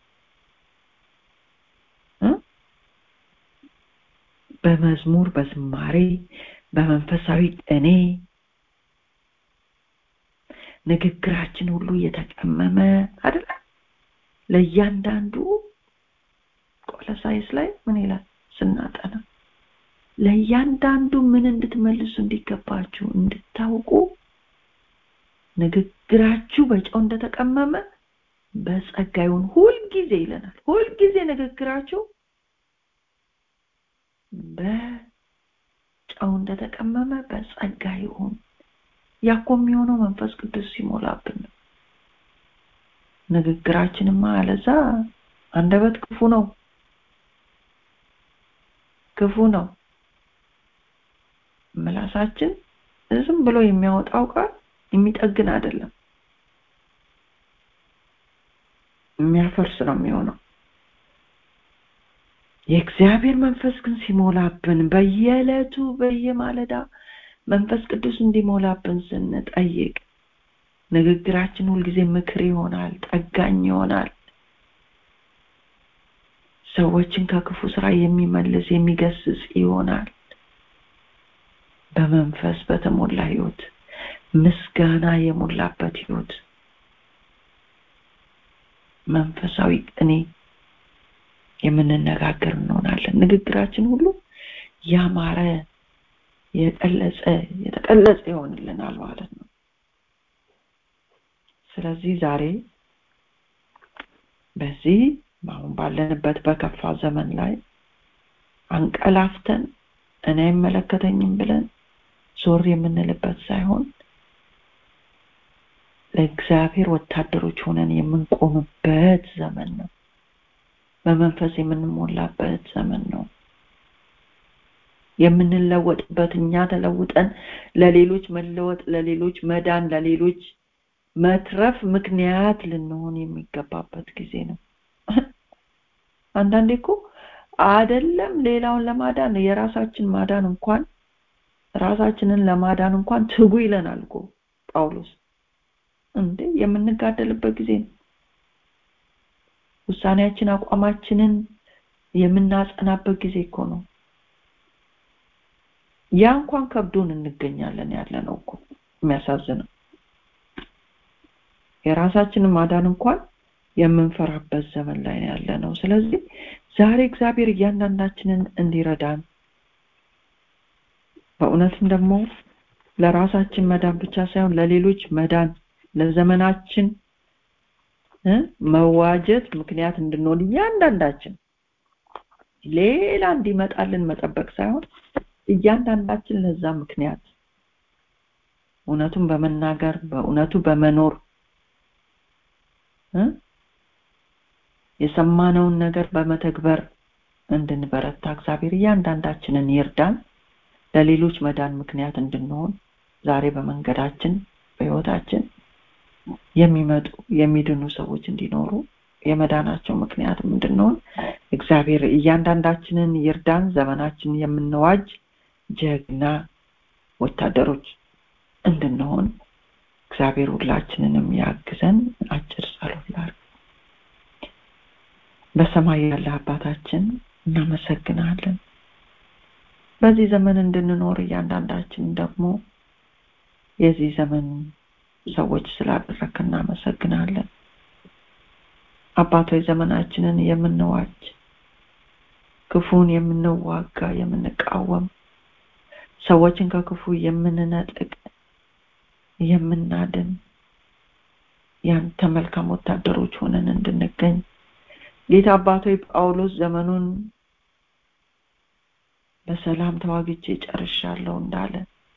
በመዝሙር በዝማሬ በመንፈሳዊ ቅኔ ንግግራችን ሁሉ የተቀመመ አይደል? ለእያንዳንዱ ቆሎሳይስ ላይ ምን ይላል ስናጠና ለእያንዳንዱ ምን እንድትመልሱ እንዲገባችሁ እንድታውቁ ንግግራችሁ በጨው እንደተቀመመ በጸጋዩን ሁሉ ጊዜ ይለናል። ሁሉ ጊዜ ንግግራችሁ በጨው እንደተቀመመ በጸጋ ይሁን። ያኮ የሚሆነው መንፈስ ቅዱስ ሲሞላብን ነው። ንግግራችንማ አለዛ አንደበት ክፉ ነው ክፉ ነው። ምላሳችን ዝም ብሎ የሚያወጣው ቃል የሚጠግን አይደለም፣ የሚያፈርስ ነው የሚሆነው። የእግዚአብሔር መንፈስ ግን ሲሞላብን በየዕለቱ በየማለዳ መንፈስ ቅዱስ እንዲሞላብን ስንጠይቅ ንግግራችን ሁልጊዜ ምክር ይሆናል፣ ጠጋኝ ይሆናል። ሰዎችን ከክፉ ስራ የሚመልስ የሚገስጽ ይሆናል። በመንፈስ በተሞላ ህይወት፣ ምስጋና የሞላበት ህይወት፣ መንፈሳዊ ቅኔ የምንነጋገር እንሆናለን። ንግግራችን ሁሉ ያማረ የቀለጸ የተቀለጸ ይሆንልናል ማለት ነው። ስለዚህ ዛሬ በዚህ አሁን ባለንበት በከፋ ዘመን ላይ አንቀላፍተን እኔ አይመለከተኝም ብለን ዞር የምንልበት ሳይሆን ለእግዚአብሔር ወታደሮች ሆነን የምንቆምበት ዘመን ነው። በመንፈስ የምንሞላበት ዘመን ነው። የምንለወጥበት፣ እኛ ተለውጠን ለሌሎች መለወጥ፣ ለሌሎች መዳን፣ ለሌሎች መትረፍ ምክንያት ልንሆን የሚገባበት ጊዜ ነው። አንዳንዴ እኮ አይደለም ሌላውን ለማዳን የራሳችን ማዳን እንኳን ራሳችንን ለማዳን እንኳን ትጉ ይለናል እኮ ጳውሎስ። እንዴ የምንጋደልበት ጊዜ ነው። ውሳኔያችን አቋማችንን የምናጸናበት ጊዜ እኮ ነው። ያ እንኳን ከብዶን እንገኛለን ያለነው እኮ የሚያሳዝነው። የራሳችንን ማዳን እንኳን የምንፈራበት ዘመን ላይ ያለነው። ስለዚህ ዛሬ እግዚአብሔር እያንዳንዳችንን እንዲረዳን በእውነትም ደግሞ ለራሳችን መዳን ብቻ ሳይሆን ለሌሎች መዳን፣ ለዘመናችን መዋጀት ምክንያት እንድንሆን እያንዳንዳችን ሌላ እንዲመጣልን መጠበቅ ሳይሆን እያንዳንዳችን ለዛ ምክንያት እውነቱን በመናገር በእውነቱ በመኖር የሰማነውን ነገር በመተግበር እንድንበረታ እግዚአብሔር እያንዳንዳችንን ይርዳን። ለሌሎች መዳን ምክንያት እንድንሆን ዛሬ በመንገዳችን በህይወታችን የሚመጡ የሚድኑ ሰዎች እንዲኖሩ የመዳናቸው ምክንያት እንድንሆን እግዚአብሔር እያንዳንዳችንን ይርዳን። ዘመናችን የምንዋጅ ጀግና ወታደሮች እንድንሆን እግዚአብሔር ሁላችንንም ያግዘን። አጭር ጸሎት ላድርግ። በሰማይ ያለ አባታችን እናመሰግናለን። በዚህ ዘመን እንድንኖር እያንዳንዳችን ደግሞ የዚህ ዘመን ሰዎች ስላደረክ እናመሰግናለን። አባቶች ዘመናችንን የምንዋጅ ክፉን የምንዋጋ የምንቃወም ሰዎችን ከክፉ የምንነጥቅ የምናድን ያንተ መልካም ወታደሮች ሆነን እንድንገኝ ጌታ አባቶይ ጳውሎስ ዘመኑን በሰላም ተዋግቼ ጨርሻለሁ እንዳለ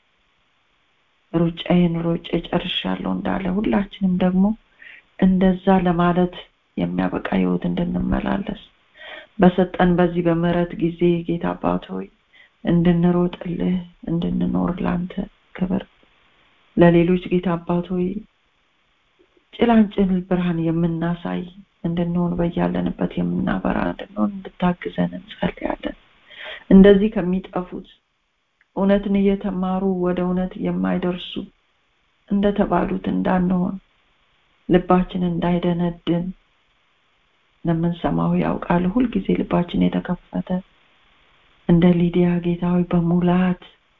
ሩጫዬን ሮጬ ጨርሻለሁ እንዳለ ሁላችንም ደግሞ እንደዛ ለማለት የሚያበቃ ህይወት እንድንመላለስ በሰጠን በዚህ በምህረት ጊዜ ጌታ አባቶይ እንድንሮጥልህ እንድንኖር ላንተ ክብር ለሌሎች ጌታ አባቶይ ጭላንጭል ብርሃን የምናሳይ እንድንሆን በያለንበት የምናበራ እንድንሆን እንድታግዘን እንጸልያለን። እንደዚህ ከሚጠፉት እውነትን እየተማሩ ወደ እውነት የማይደርሱ እንደተባሉት እንዳንሆን ልባችን እንዳይደነድን ለምንሰማው ያውቃል ሁሉ ጊዜ ልባችን የተከፈተ እንደ ሊዲያ ጌታዊ በሙላት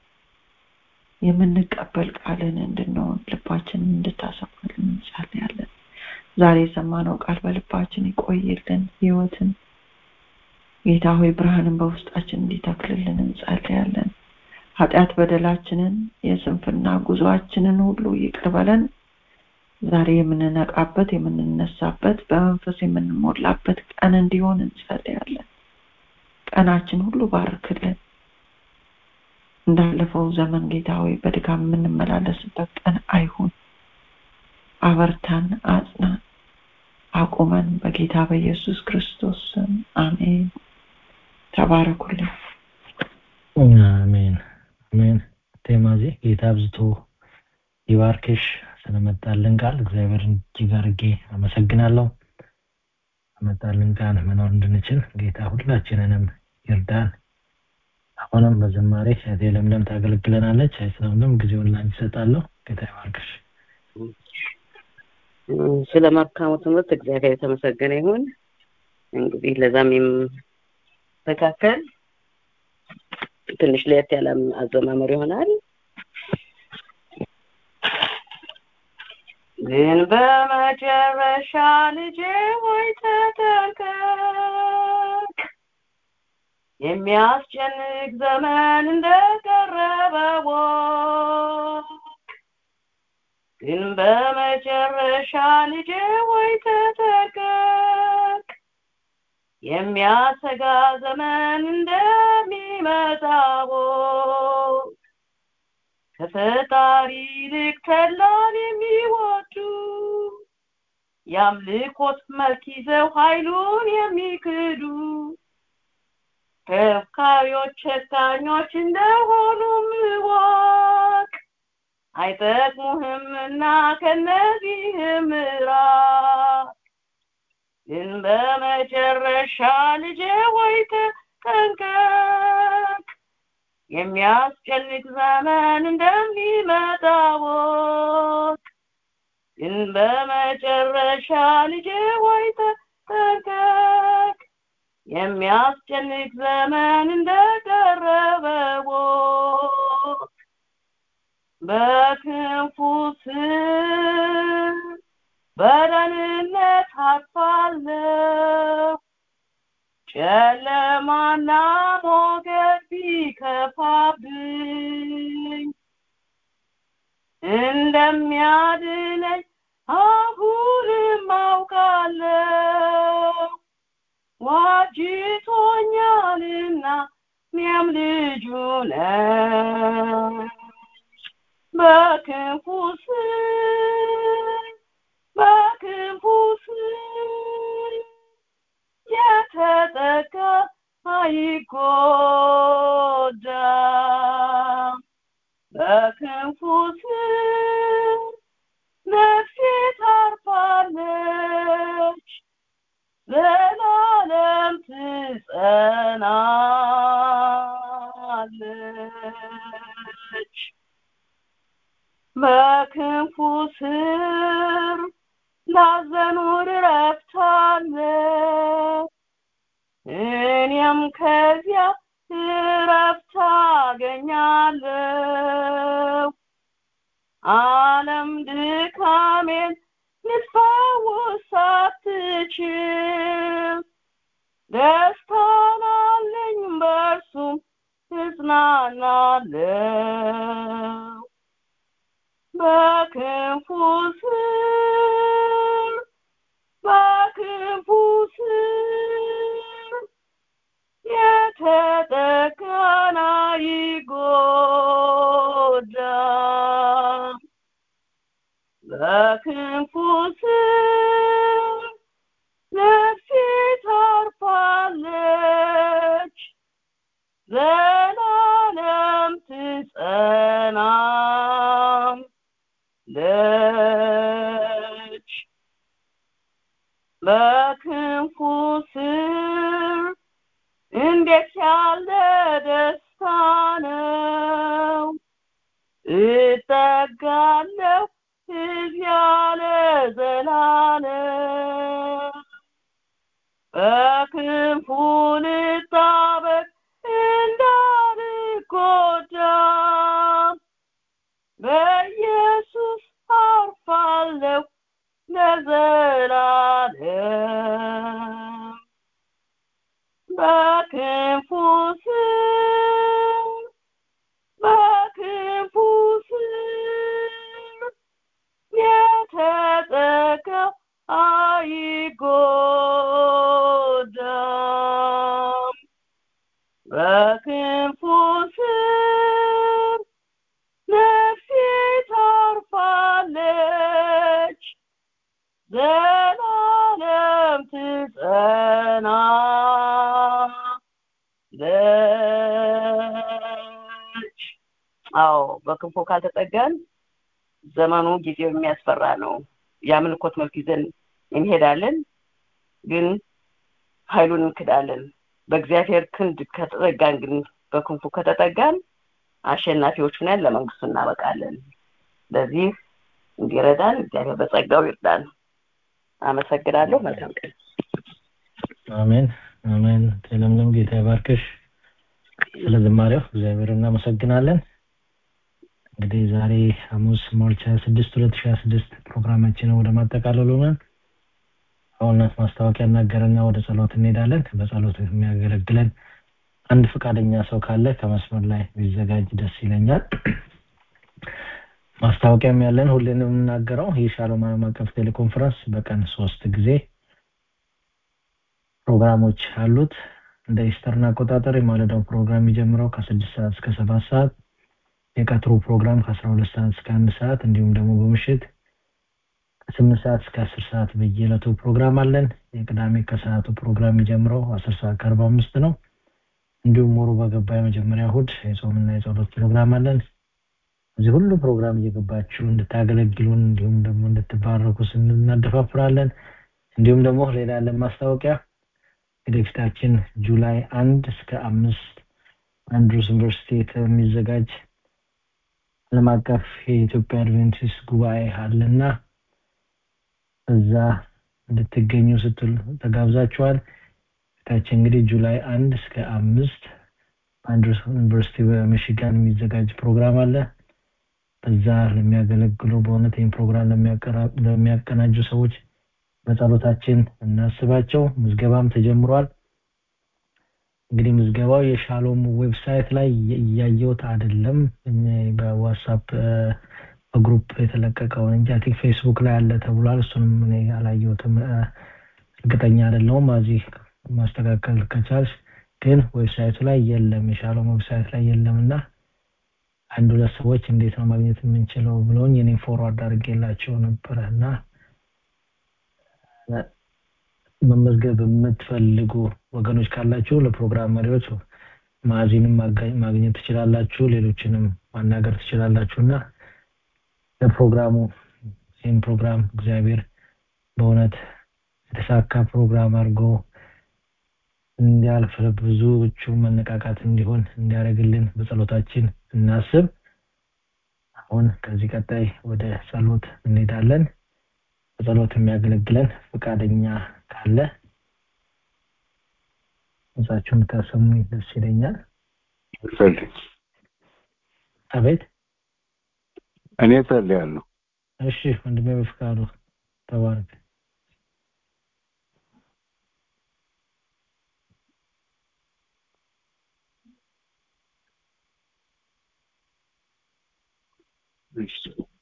የምንቀበል ቃልን እንድንሆን ልባችንን እንድታሰፋልን እንጸልያለን። ዛሬ ሰማነው ቃል በልባችን ይቆይልን፣ ህይወትን ጌታ ሆይ ብርሃንን በውስጣችን እንዲተክልልን እንጸልያለን። ኃጢአት በደላችንን የስንፍና ጉዟችንን ሁሉ ይቅር በለን። ዛሬ የምንነቃበት የምንነሳበት በመንፈስ የምንሞላበት ቀን እንዲሆን እንጸልያለን። ቀናችን ሁሉ ባርክልን። እንዳለፈው ዘመን ጌታ ሆይ በድካም የምንመላለስበት ቀን አይሁን። አበርታን፣ አጽናን፣ አቁመን በጌታ በኢየሱስ ክርስቶስ ስም አሜን። ተባረኩልኝ። አሜን አሜን። ቴማዚ ጌታ አብዝቶ ይባርክሽ። ስለመጣልን ቃል እግዚአብሔርን እጅግ አድርጌ አመሰግናለሁ። ስለመጣልን ቃል መኖር እንድንችል ጌታ ሁላችንንም ይርዳን። አሁንም በዝማሬ እህቴ ለምለም ታገለግለናለች። አይስለምለም ጊዜውን ላንቺ እሰጣለሁ። ጌታ ይባርክሽ። ስለ መልካሙ ትምህርት እግዚአብሔር የተመሰገነ ይሁን። እንግዲህ ለዛም ተካከል ትንሽ ለየት ያለ አዘማመር ይሆናል። ግን በመጨረሻ ልጄ ሆይ ተጠንቀቅ፣ የሚያስጨንቅ ዘመን እንደቀረበ ወቅ። ግን በመጨረሻ ልጄ ሆይ ተጠንቀቅ፣ የሚያሰጋ ዘመን እንደሚመጣ ወቅ። ከፈጣሪ ይልቅ ተድላን የሚወዱ የአምልኮት መልክ ይዘው ኃይሉን የሚክዱ ከፍካሪዎች ጨካኞች እንደሆኑም እወቅ። አይጠቅሙህምና ከእነዚህም ራቅ። ግን በመጨረሻ ልጄ ሆይ ተጠንቀቅ፣ የሚያስጨንቅ ዘመን እንደሚመጣ ወቅ። ግን በመጨረሻ ልጄ ሆይ ተጠንቀቅ፣ የሚያስጨንቅ ዘመን እንደቀረበ ወቅ። በክንፉ ስር በደህንነት አርፋለሁ፣ ጨለማና ሞገድ ቢከፋብኝ። እንደሚያድነኝ አሁንም አውቃለሁ፣ ዋጅቶኛልና እኔም ልጁ ነኝ። በክንፉ ስር በክንፉ ስር የተጠጋ አይጎዳም። በክንፉ ስር ነፍሴ ታርፋለች፣ ዘላለም ትጸናለች። በክንፉ ስር ላዘኑ ዕረፍት አለ፣ እኔም ከዚያ ዕረፍት አገኛለሁ። ዓለም ድካሜን ልትፈውስ አትችል፣ ደስታን አለኝ በእርሱም እጽናናለሁ። በክንፉ ስር በክንፉ ስር የተጠጋን አይጎዳም። በክንፉ ስር ነፍሴ ታርፋለች፣ ዘላለም ትጸናለች። በክንፉ ስር እንዴት ያለ ደስታ ነው! እጠጋለሁ እዚያ ለዘላለም። በክንፉ ልጣበቅ እንዳልጎዳ፣ በኢየሱስ አርፋለሁ ለዘላለም። በክንፉ ስር በክንፉ ስር የተጠጋ አይጎዳም። በክንፉ ስር ዘላለም ትጸና ዘች አዎ በክንፎ ካልተጠጋን ዘመኑ ጊዜው የሚያስፈራ ነው። ያምልኮት መልክ ይዘን እንሄዳለን ግን ኃይሉን እንክዳለን። በእግዚአብሔር ክንድ ከተጠጋን ግን በክንፉ ከተጠጋን አሸናፊዎች ነን፣ ለመንግስቱ እናበቃለን። ስለዚህ እንዲረዳን እግዚአብሔር በጸጋው ይርዳን። አመሰግናለሁ። መልካም ቀን። አሜን አሜን። ለምለም ጌታ ይባርክሽ። ስለ ዝማሬው እግዚአብሔር እናመሰግናለን። እንግዲህ ዛሬ ሐሙስ ማርች ሃያ ስድስት ሁለት ሺህ ሃያ ስድስት ፕሮግራማችንን ወደ ማጠቃለሉ ነን። አሁን ማስታወቂያ እናገርና ወደ ጸሎት እንሄዳለን። በጸሎት የሚያገለግለን አንድ ፈቃደኛ ሰው ካለ ከመስመር ላይ ቢዘጋጅ ደስ ይለኛል። ማስታወቂያም ያለን ሁሌንም እናገረው የሻሎም ዓለም አቀፍ ቴሌኮንፈረንስ በቀን ሶስት ጊዜ ፕሮግራሞች አሉት። እንደ ኢስተርን አቆጣጠር የማለዳው ፕሮግራም የሚጀምረው ከስድስት ሰዓት እስከ ሰባት ሰዓት፣ የቀትሩ ፕሮግራም ከአስራ ሁለት ሰዓት እስከ አንድ ሰዓት እንዲሁም ደግሞ በምሽት ከስምንት ሰዓት እስከ አስር ሰዓት በየዕለቱ ፕሮግራም አለን። የቅዳሜ ከሰዓቱ ፕሮግራም የሚጀምረው አስር ሰዓት ከአርባ አምስት ነው። እንዲሁም ወሩ በገባ የመጀመሪያ እሑድ የጾምና የጸሎት ፕሮግራም አለን። እዚህ ሁሉ ፕሮግራም እየገባችሁ እንድታገለግሉን እንዲሁም ደግሞ እንድትባረኩ ስንል እናደፋፍራለን። እንዲሁም ደግሞ ሌላ ያለን ማስታወቂያ ወደፊታችን ጁላይ አንድ እስከ አምስት አንድሩስ ዩኒቨርሲቲ የሚዘጋጅ ዓለም አቀፍ የኢትዮጵያ አድቬንቲስት ጉባኤ አለና እዛ እንድትገኙ ስትል ተጋብዛችኋል። ታችን እንግዲህ ጁላይ አንድ እስከ አምስት አንድሩስ ዩኒቨርሲቲ በሚሽጋን የሚዘጋጅ ፕሮግራም አለ። እዛ ለሚያገለግሉ በእውነት ይህን ፕሮግራም ለሚያቀናጁ ሰዎች በጸሎታችን እናስባቸው። ምዝገባም ተጀምሯል። እንግዲህ ምዝገባው የሻሎም ዌብሳይት ላይ ያያየውት አይደለም፣ በዋትስአፕ በግሩፕ የተለቀቀው እንጂ አይ ቲንክ ፌስቡክ ላይ አለ ተብሏል። እሱንም እኔ አላየሁትም፣ እርግጠኛ አይደለሁም። እዚህ ማስተካከል ከቻልሽ ግን ዌብሳይቱ ላይ የለም፣ የሻሎም ዌብሳይት ላይ የለምና አንድ ሁለት ሰዎች እንዴት ነው ማግኘት የምንችለው ብለውኝ እኔ ፎርዋርድ አድርጌላቸው ነበርና መመዝገብ የምትፈልጉ ወገኖች ካላችሁ ለፕሮግራም መሪዎች ማዚንም ማግኘት ትችላላችሁ፣ ሌሎችንም ማናገር ትችላላችሁና ለፕሮግራሙ ይህን ፕሮግራም እግዚአብሔር በእውነት የተሳካ ፕሮግራም አድርጎ እንዲያልፍ ብዙዎቹ መነቃቃት እንዲሆን እንዲያደርግልን በጸሎታችን እናስብ። አሁን ከዚህ ቀጣይ ወደ ጸሎት እንሄዳለን። በጸሎት የሚያገለግለን ፈቃደኛ ካለ እዛችሁን ታሰሙ ደስ ይለኛል። ጸልይ። አቤት። እኔ ጸልያለሁ። እሺ ወንድሜ በፍቃዱ ተባረክ። እሺ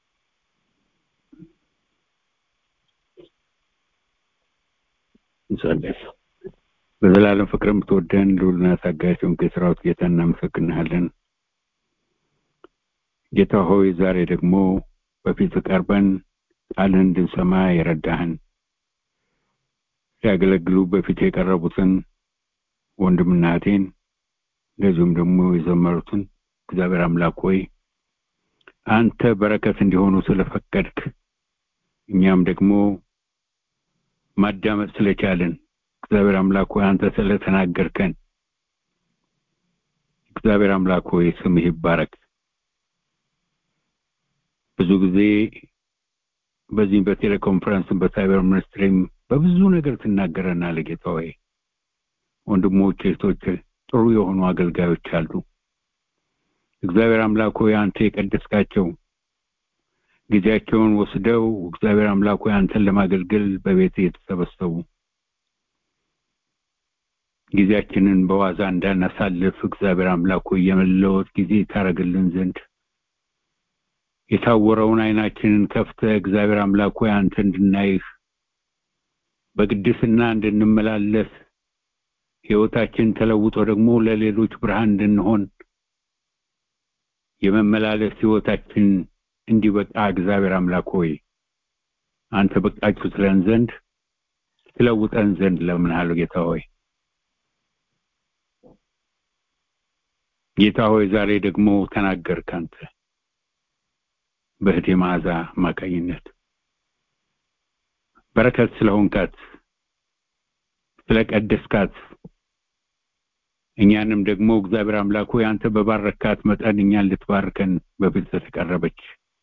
እንጸልይ። በዘላለም ፍቅር የምትወደን ልዑልና ታጋሽውን ከሥራው ጌታ እናመሰግንሃለን። ጌታ ሆይ ዛሬ ደግሞ በፊት ቀርበን ቃልህን እንድንሰማ የረዳህን ሲያገለግሉ በፊት የቀረቡትን ወንድምና እህቴን እንደዚሁም ደግሞ የዘመሩትን እግዚአብሔር አምላክ ሆይ አንተ በረከት እንዲሆኑ ስለፈቀድክ እኛም ደግሞ ማዳመጥ ስለቻለን እግዚአብሔር አምላክ ሆይ አንተ ስለተናገርከን እግዚአብሔር አምላክ ሆይ ስምህ ይባረክ። ብዙ ጊዜ በዚህ በቴሌኮንፈረንስ በሳይበር ሚኒስትሪም በብዙ ነገር ትናገረናለህ ጌታ ሆይ። ወንድሞች እህቶች ጥሩ የሆኑ አገልጋዮች አሉ። እግዚአብሔር አምላክ ሆይ አንተ የቀደስካቸው ጊዜያቸውን ወስደው እግዚአብሔር አምላክ ሆይ አንተን ለማገልገል በቤት የተሰበሰቡ ጊዜያችንን በዋዛ እንዳናሳልፍ እግዚአብሔር አምላክ ሆይ የመለወጥ ጊዜ ታረግልን ዘንድ የታወረውን አይናችንን ከፍተህ እግዚአብሔር አምላክ ሆይ አንተ እንድናይህ በቅድስና እንድንመላለስ ሕይወታችን ተለውጦ ደግሞ ለሌሎች ብርሃን እንድንሆን የመመላለስ ሕይወታችን እንዲበቃ እግዚአብሔር አምላክ ሆይ አንተ በቃችሁ ስለን ዘንድ ስለውጠን ዘንድ ለምንሃለሁ ጌታ ሆይ ጌታ ሆይ ዛሬ ደግሞ ተናገርክ አንተ በህቴ ማዛ ማካኝነት በረከት ስለሆንካት ስለቀደስካት እኛንም ደግሞ እግዚአብሔር አምላክ ሆይ አንተ በባረካት መጠን እኛን ልትባርከን በፊት ተቀረበች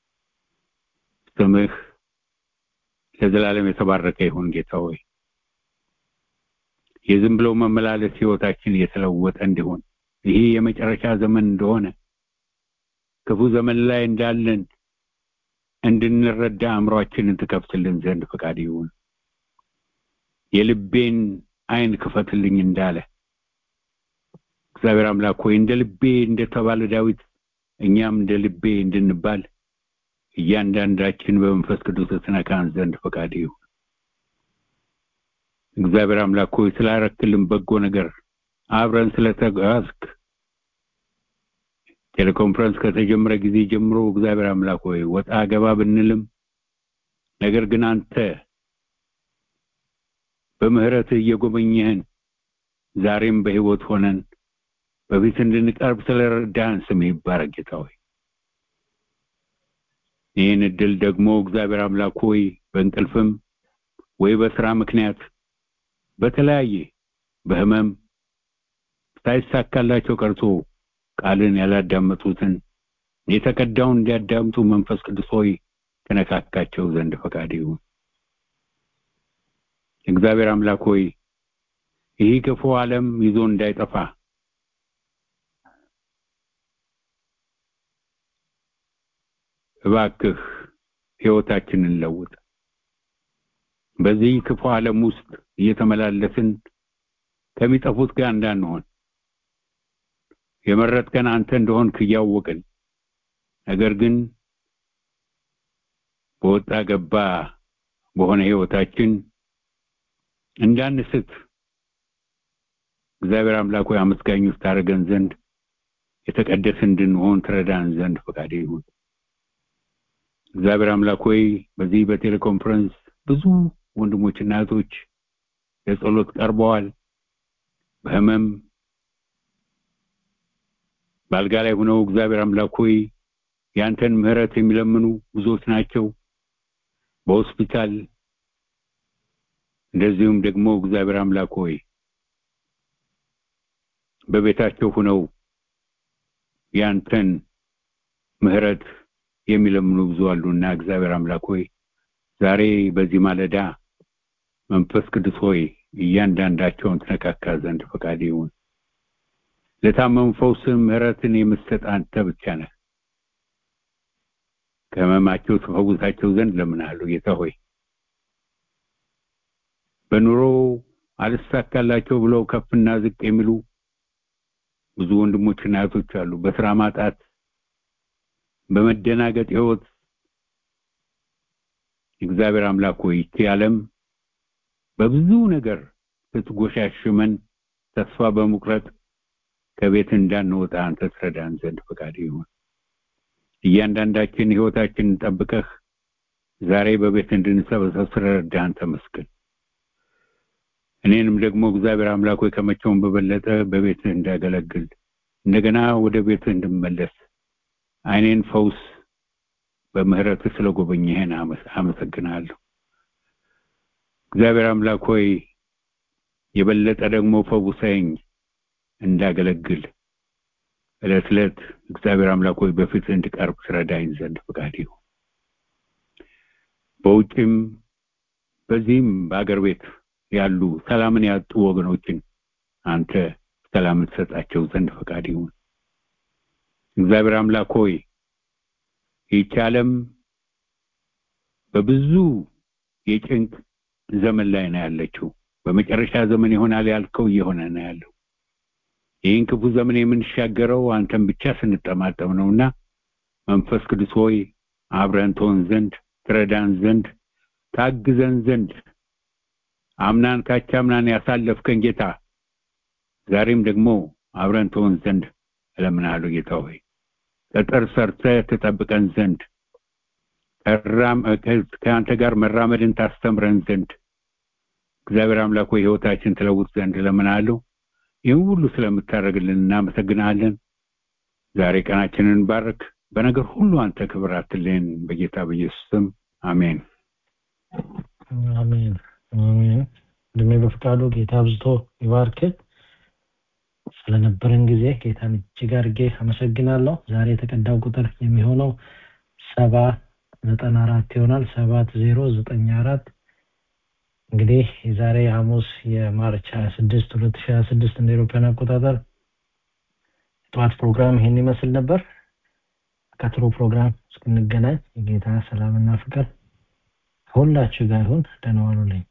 ስምህ ለዘላለም የተባረከ ይሁን ጌታ ሆይ የዝም ብሎ መመላለስ ህይወታችን የተለወጠ እንዲሆን ይሄ የመጨረሻ ዘመን እንደሆነ ክፉ ዘመን ላይ እንዳለን እንድንረዳ አእምሮአችንን ትከፍትልን ዘንድ ፈቃድ ይሁን የልቤን አይን ክፈትልኝ እንዳለ እግዚአብሔር አምላክ ሆይ እንደ ልቤ እንደተባለ ዳዊት እኛም እንደ ልቤ እንድንባል እያንዳንዳችን በመንፈስ ቅዱስ ተነካን ዘንድ ፈቃድ ይሁን እግዚአብሔር አምላክ ሆይ ስላረክልን በጎ ነገር አብረን ስለተጋዝክ ቴሌኮንፈረንስ ከተጀመረ ጊዜ ጀምሮ እግዚአብሔር አምላክ ሆይ ወጣ ገባ ብንልም ነገር ግን አንተ በምህረት እየጎበኘህን ዛሬም በህይወት ሆነን በፊት እንድንቀርብ ስለረዳን ስም ይባረክ ጌታ ሆይ ይህን እድል ደግሞ እግዚአብሔር አምላክ ሆይ በእንቅልፍም ወይ በስራ ምክንያት በተለያየ በህመም ሳይሳካላቸው ቀርቶ ቃልን ያላዳመጡትን የተቀዳውን እንዲያዳምጡ መንፈስ ቅዱስ ሆይ ተነካካቸው ዘንድ ፈቃድ ይሁን እግዚአብሔር አምላክ ሆይ ይህ ክፉ ዓለም ይዞ እንዳይጠፋ እባክህ ህይወታችንን ለውጥ በዚህ ክፉ ዓለም ውስጥ እየተመላለስን ከሚጠፉት ጋር እንዳንሆን የመረጥከን አንተ እንደሆንክ ያወቅን ነገር ግን በወጣ ገባ በሆነ ህይወታችን እንዳንስት እግዚአብሔር አምላክ ሆይ አመስጋኞች ታረገን ዘንድ የተቀደሰ እንድንሆን ትረዳን ዘንድ ፈቃድ ይሁን እግዚአብሔር አምላክ ሆይ በዚህ በቴሌኮንፈረንስ ብዙ ወንድሞችና እህቶች ለጸሎት ቀርበዋል በህመም ባልጋ ላይ ሆነው እግዚአብሔር አምላክ ሆይ ያንተን ምህረት የሚለምኑ ብዙዎች ናቸው በሆስፒታል እንደዚሁም ደግሞ እግዚአብሔር አምላክ ሆይ በቤታቸው ሆነው ያንተን ምህረት የሚለምኑ ብዙ አሉና እግዚአብሔር አምላክ ሆይ ዛሬ በዚህ ማለዳ መንፈስ ቅዱስ ሆይ እያንዳንዳቸውን ተነካካ ዘንድ ፈቃድ ይሁን ለታመሙ ፈውስ ምህረትን የምትሰጥ አንተ ብቻ ነህ ከመማቸው ተፈውሳቸው ዘንድ ለምናለሁ ጌታ ሆይ በኑሮ አልሳካላቸው ብለው ከፍና ዝቅ የሚሉ ብዙ ወንድሞችና እህቶች አሉ በስራ ማጣት በመደናገጥ ህይወት እግዚአብሔር አምላክ ሆይ ዓለም በብዙ ነገር ስትጎሻሽመን ተስፋ በመቁረጥ ከቤት እንዳንወጣ አንተ ትረዳን ዘንድ ፈቃድ ይሁን እያንዳንዳችን ህይወታችንን ጠብቀህ ዛሬ በቤት እንድንሰበሰብ ስለረዳን ተመስገን እኔንም ደግሞ እግዚአብሔር አምላክ ሆይ ከመቼውም በበለጠ በቤት እንዳገለግል እንደገና ወደ ቤት እንድመለስ አይኔን ፈውስ በምህረት ስለጎበኘህን አመሰግናለሁ እግዚአብሔር አምላክ ሆይ የበለጠ ደግሞ ፈውሰኝ እንዳገለግል ለስለት እግዚአብሔር አምላክ ሆይ በፊት እንድቀርብ ትረዳኝ ዘንድ ፈቃድ ይሁን በውጭም በዚህም በአገር ቤት ያሉ ሰላምን ያጡ ወገኖችን አንተ ሰላም ትሰጣቸው ዘንድ ፈቃድ ይሁን እግዚአብሔር አምላክ ሆይ ይቻለም በብዙ የጭንቅ ዘመን ላይ ነው ያለችው በመጨረሻ ዘመን ይሆናል ያልከው እየሆነ ነው ያለው ይህን ክፉ ዘመን የምንሻገረው አንተን ብቻ ስንጠማጠም ነውና መንፈስ ቅዱስ ሆይ አብረን ተሆን ዘንድ ትረዳን ዘንድ ታግዘን ዘንድ አምናን ካቻምናን ያሳለፍከን ጌታ ዛሬም ደግሞ አብረን ተሆን ዘንድ እለምናለሁ ጌታ ሆይ ተጠር ሰርተ ተጠብቀን ዘንድ እራም ከአንተ ጋር መራመድን ታስተምረን ዘንድ እግዚአብሔር አምላክ ሆይ ህይወታችን ትለውጥ ዘንድ ለምናለሁ። ይህን ሁሉ ስለምታደርግልን እናመሰግናለን። ዛሬ ቀናችንን ባርክ። በነገር ሁሉ አንተ ክብር አትለየን። በጌታ በኢየሱስ ስም አሜን አሜን አሜን። ደሜ በፍቃዱ ጌታ አብዝቶ ይባርክ። ስለነበረን ጊዜ ጌታን እጅግ አድርጌ አመሰግናለሁ። ዛሬ የተቀዳው ቁጥር የሚሆነው ሰባ ዘጠና አራት ይሆናል። ሰባት ዜሮ ዘጠኝ አራት። እንግዲህ የዛሬ ሐሙስ የማርች ሃያ ስድስት ሁለት ሺህ ሃያ ስድስት እንደ አውሮፓውያን አቆጣጠር ጠዋት ፕሮግራም ይሄን ይመስል ነበር። ከጥሩ ፕሮግራም እስክንገናኝ የጌታ ሰላምና ፍቅር ሁላችሁ ጋር ይሁን። ደህና ዋሉልኝ።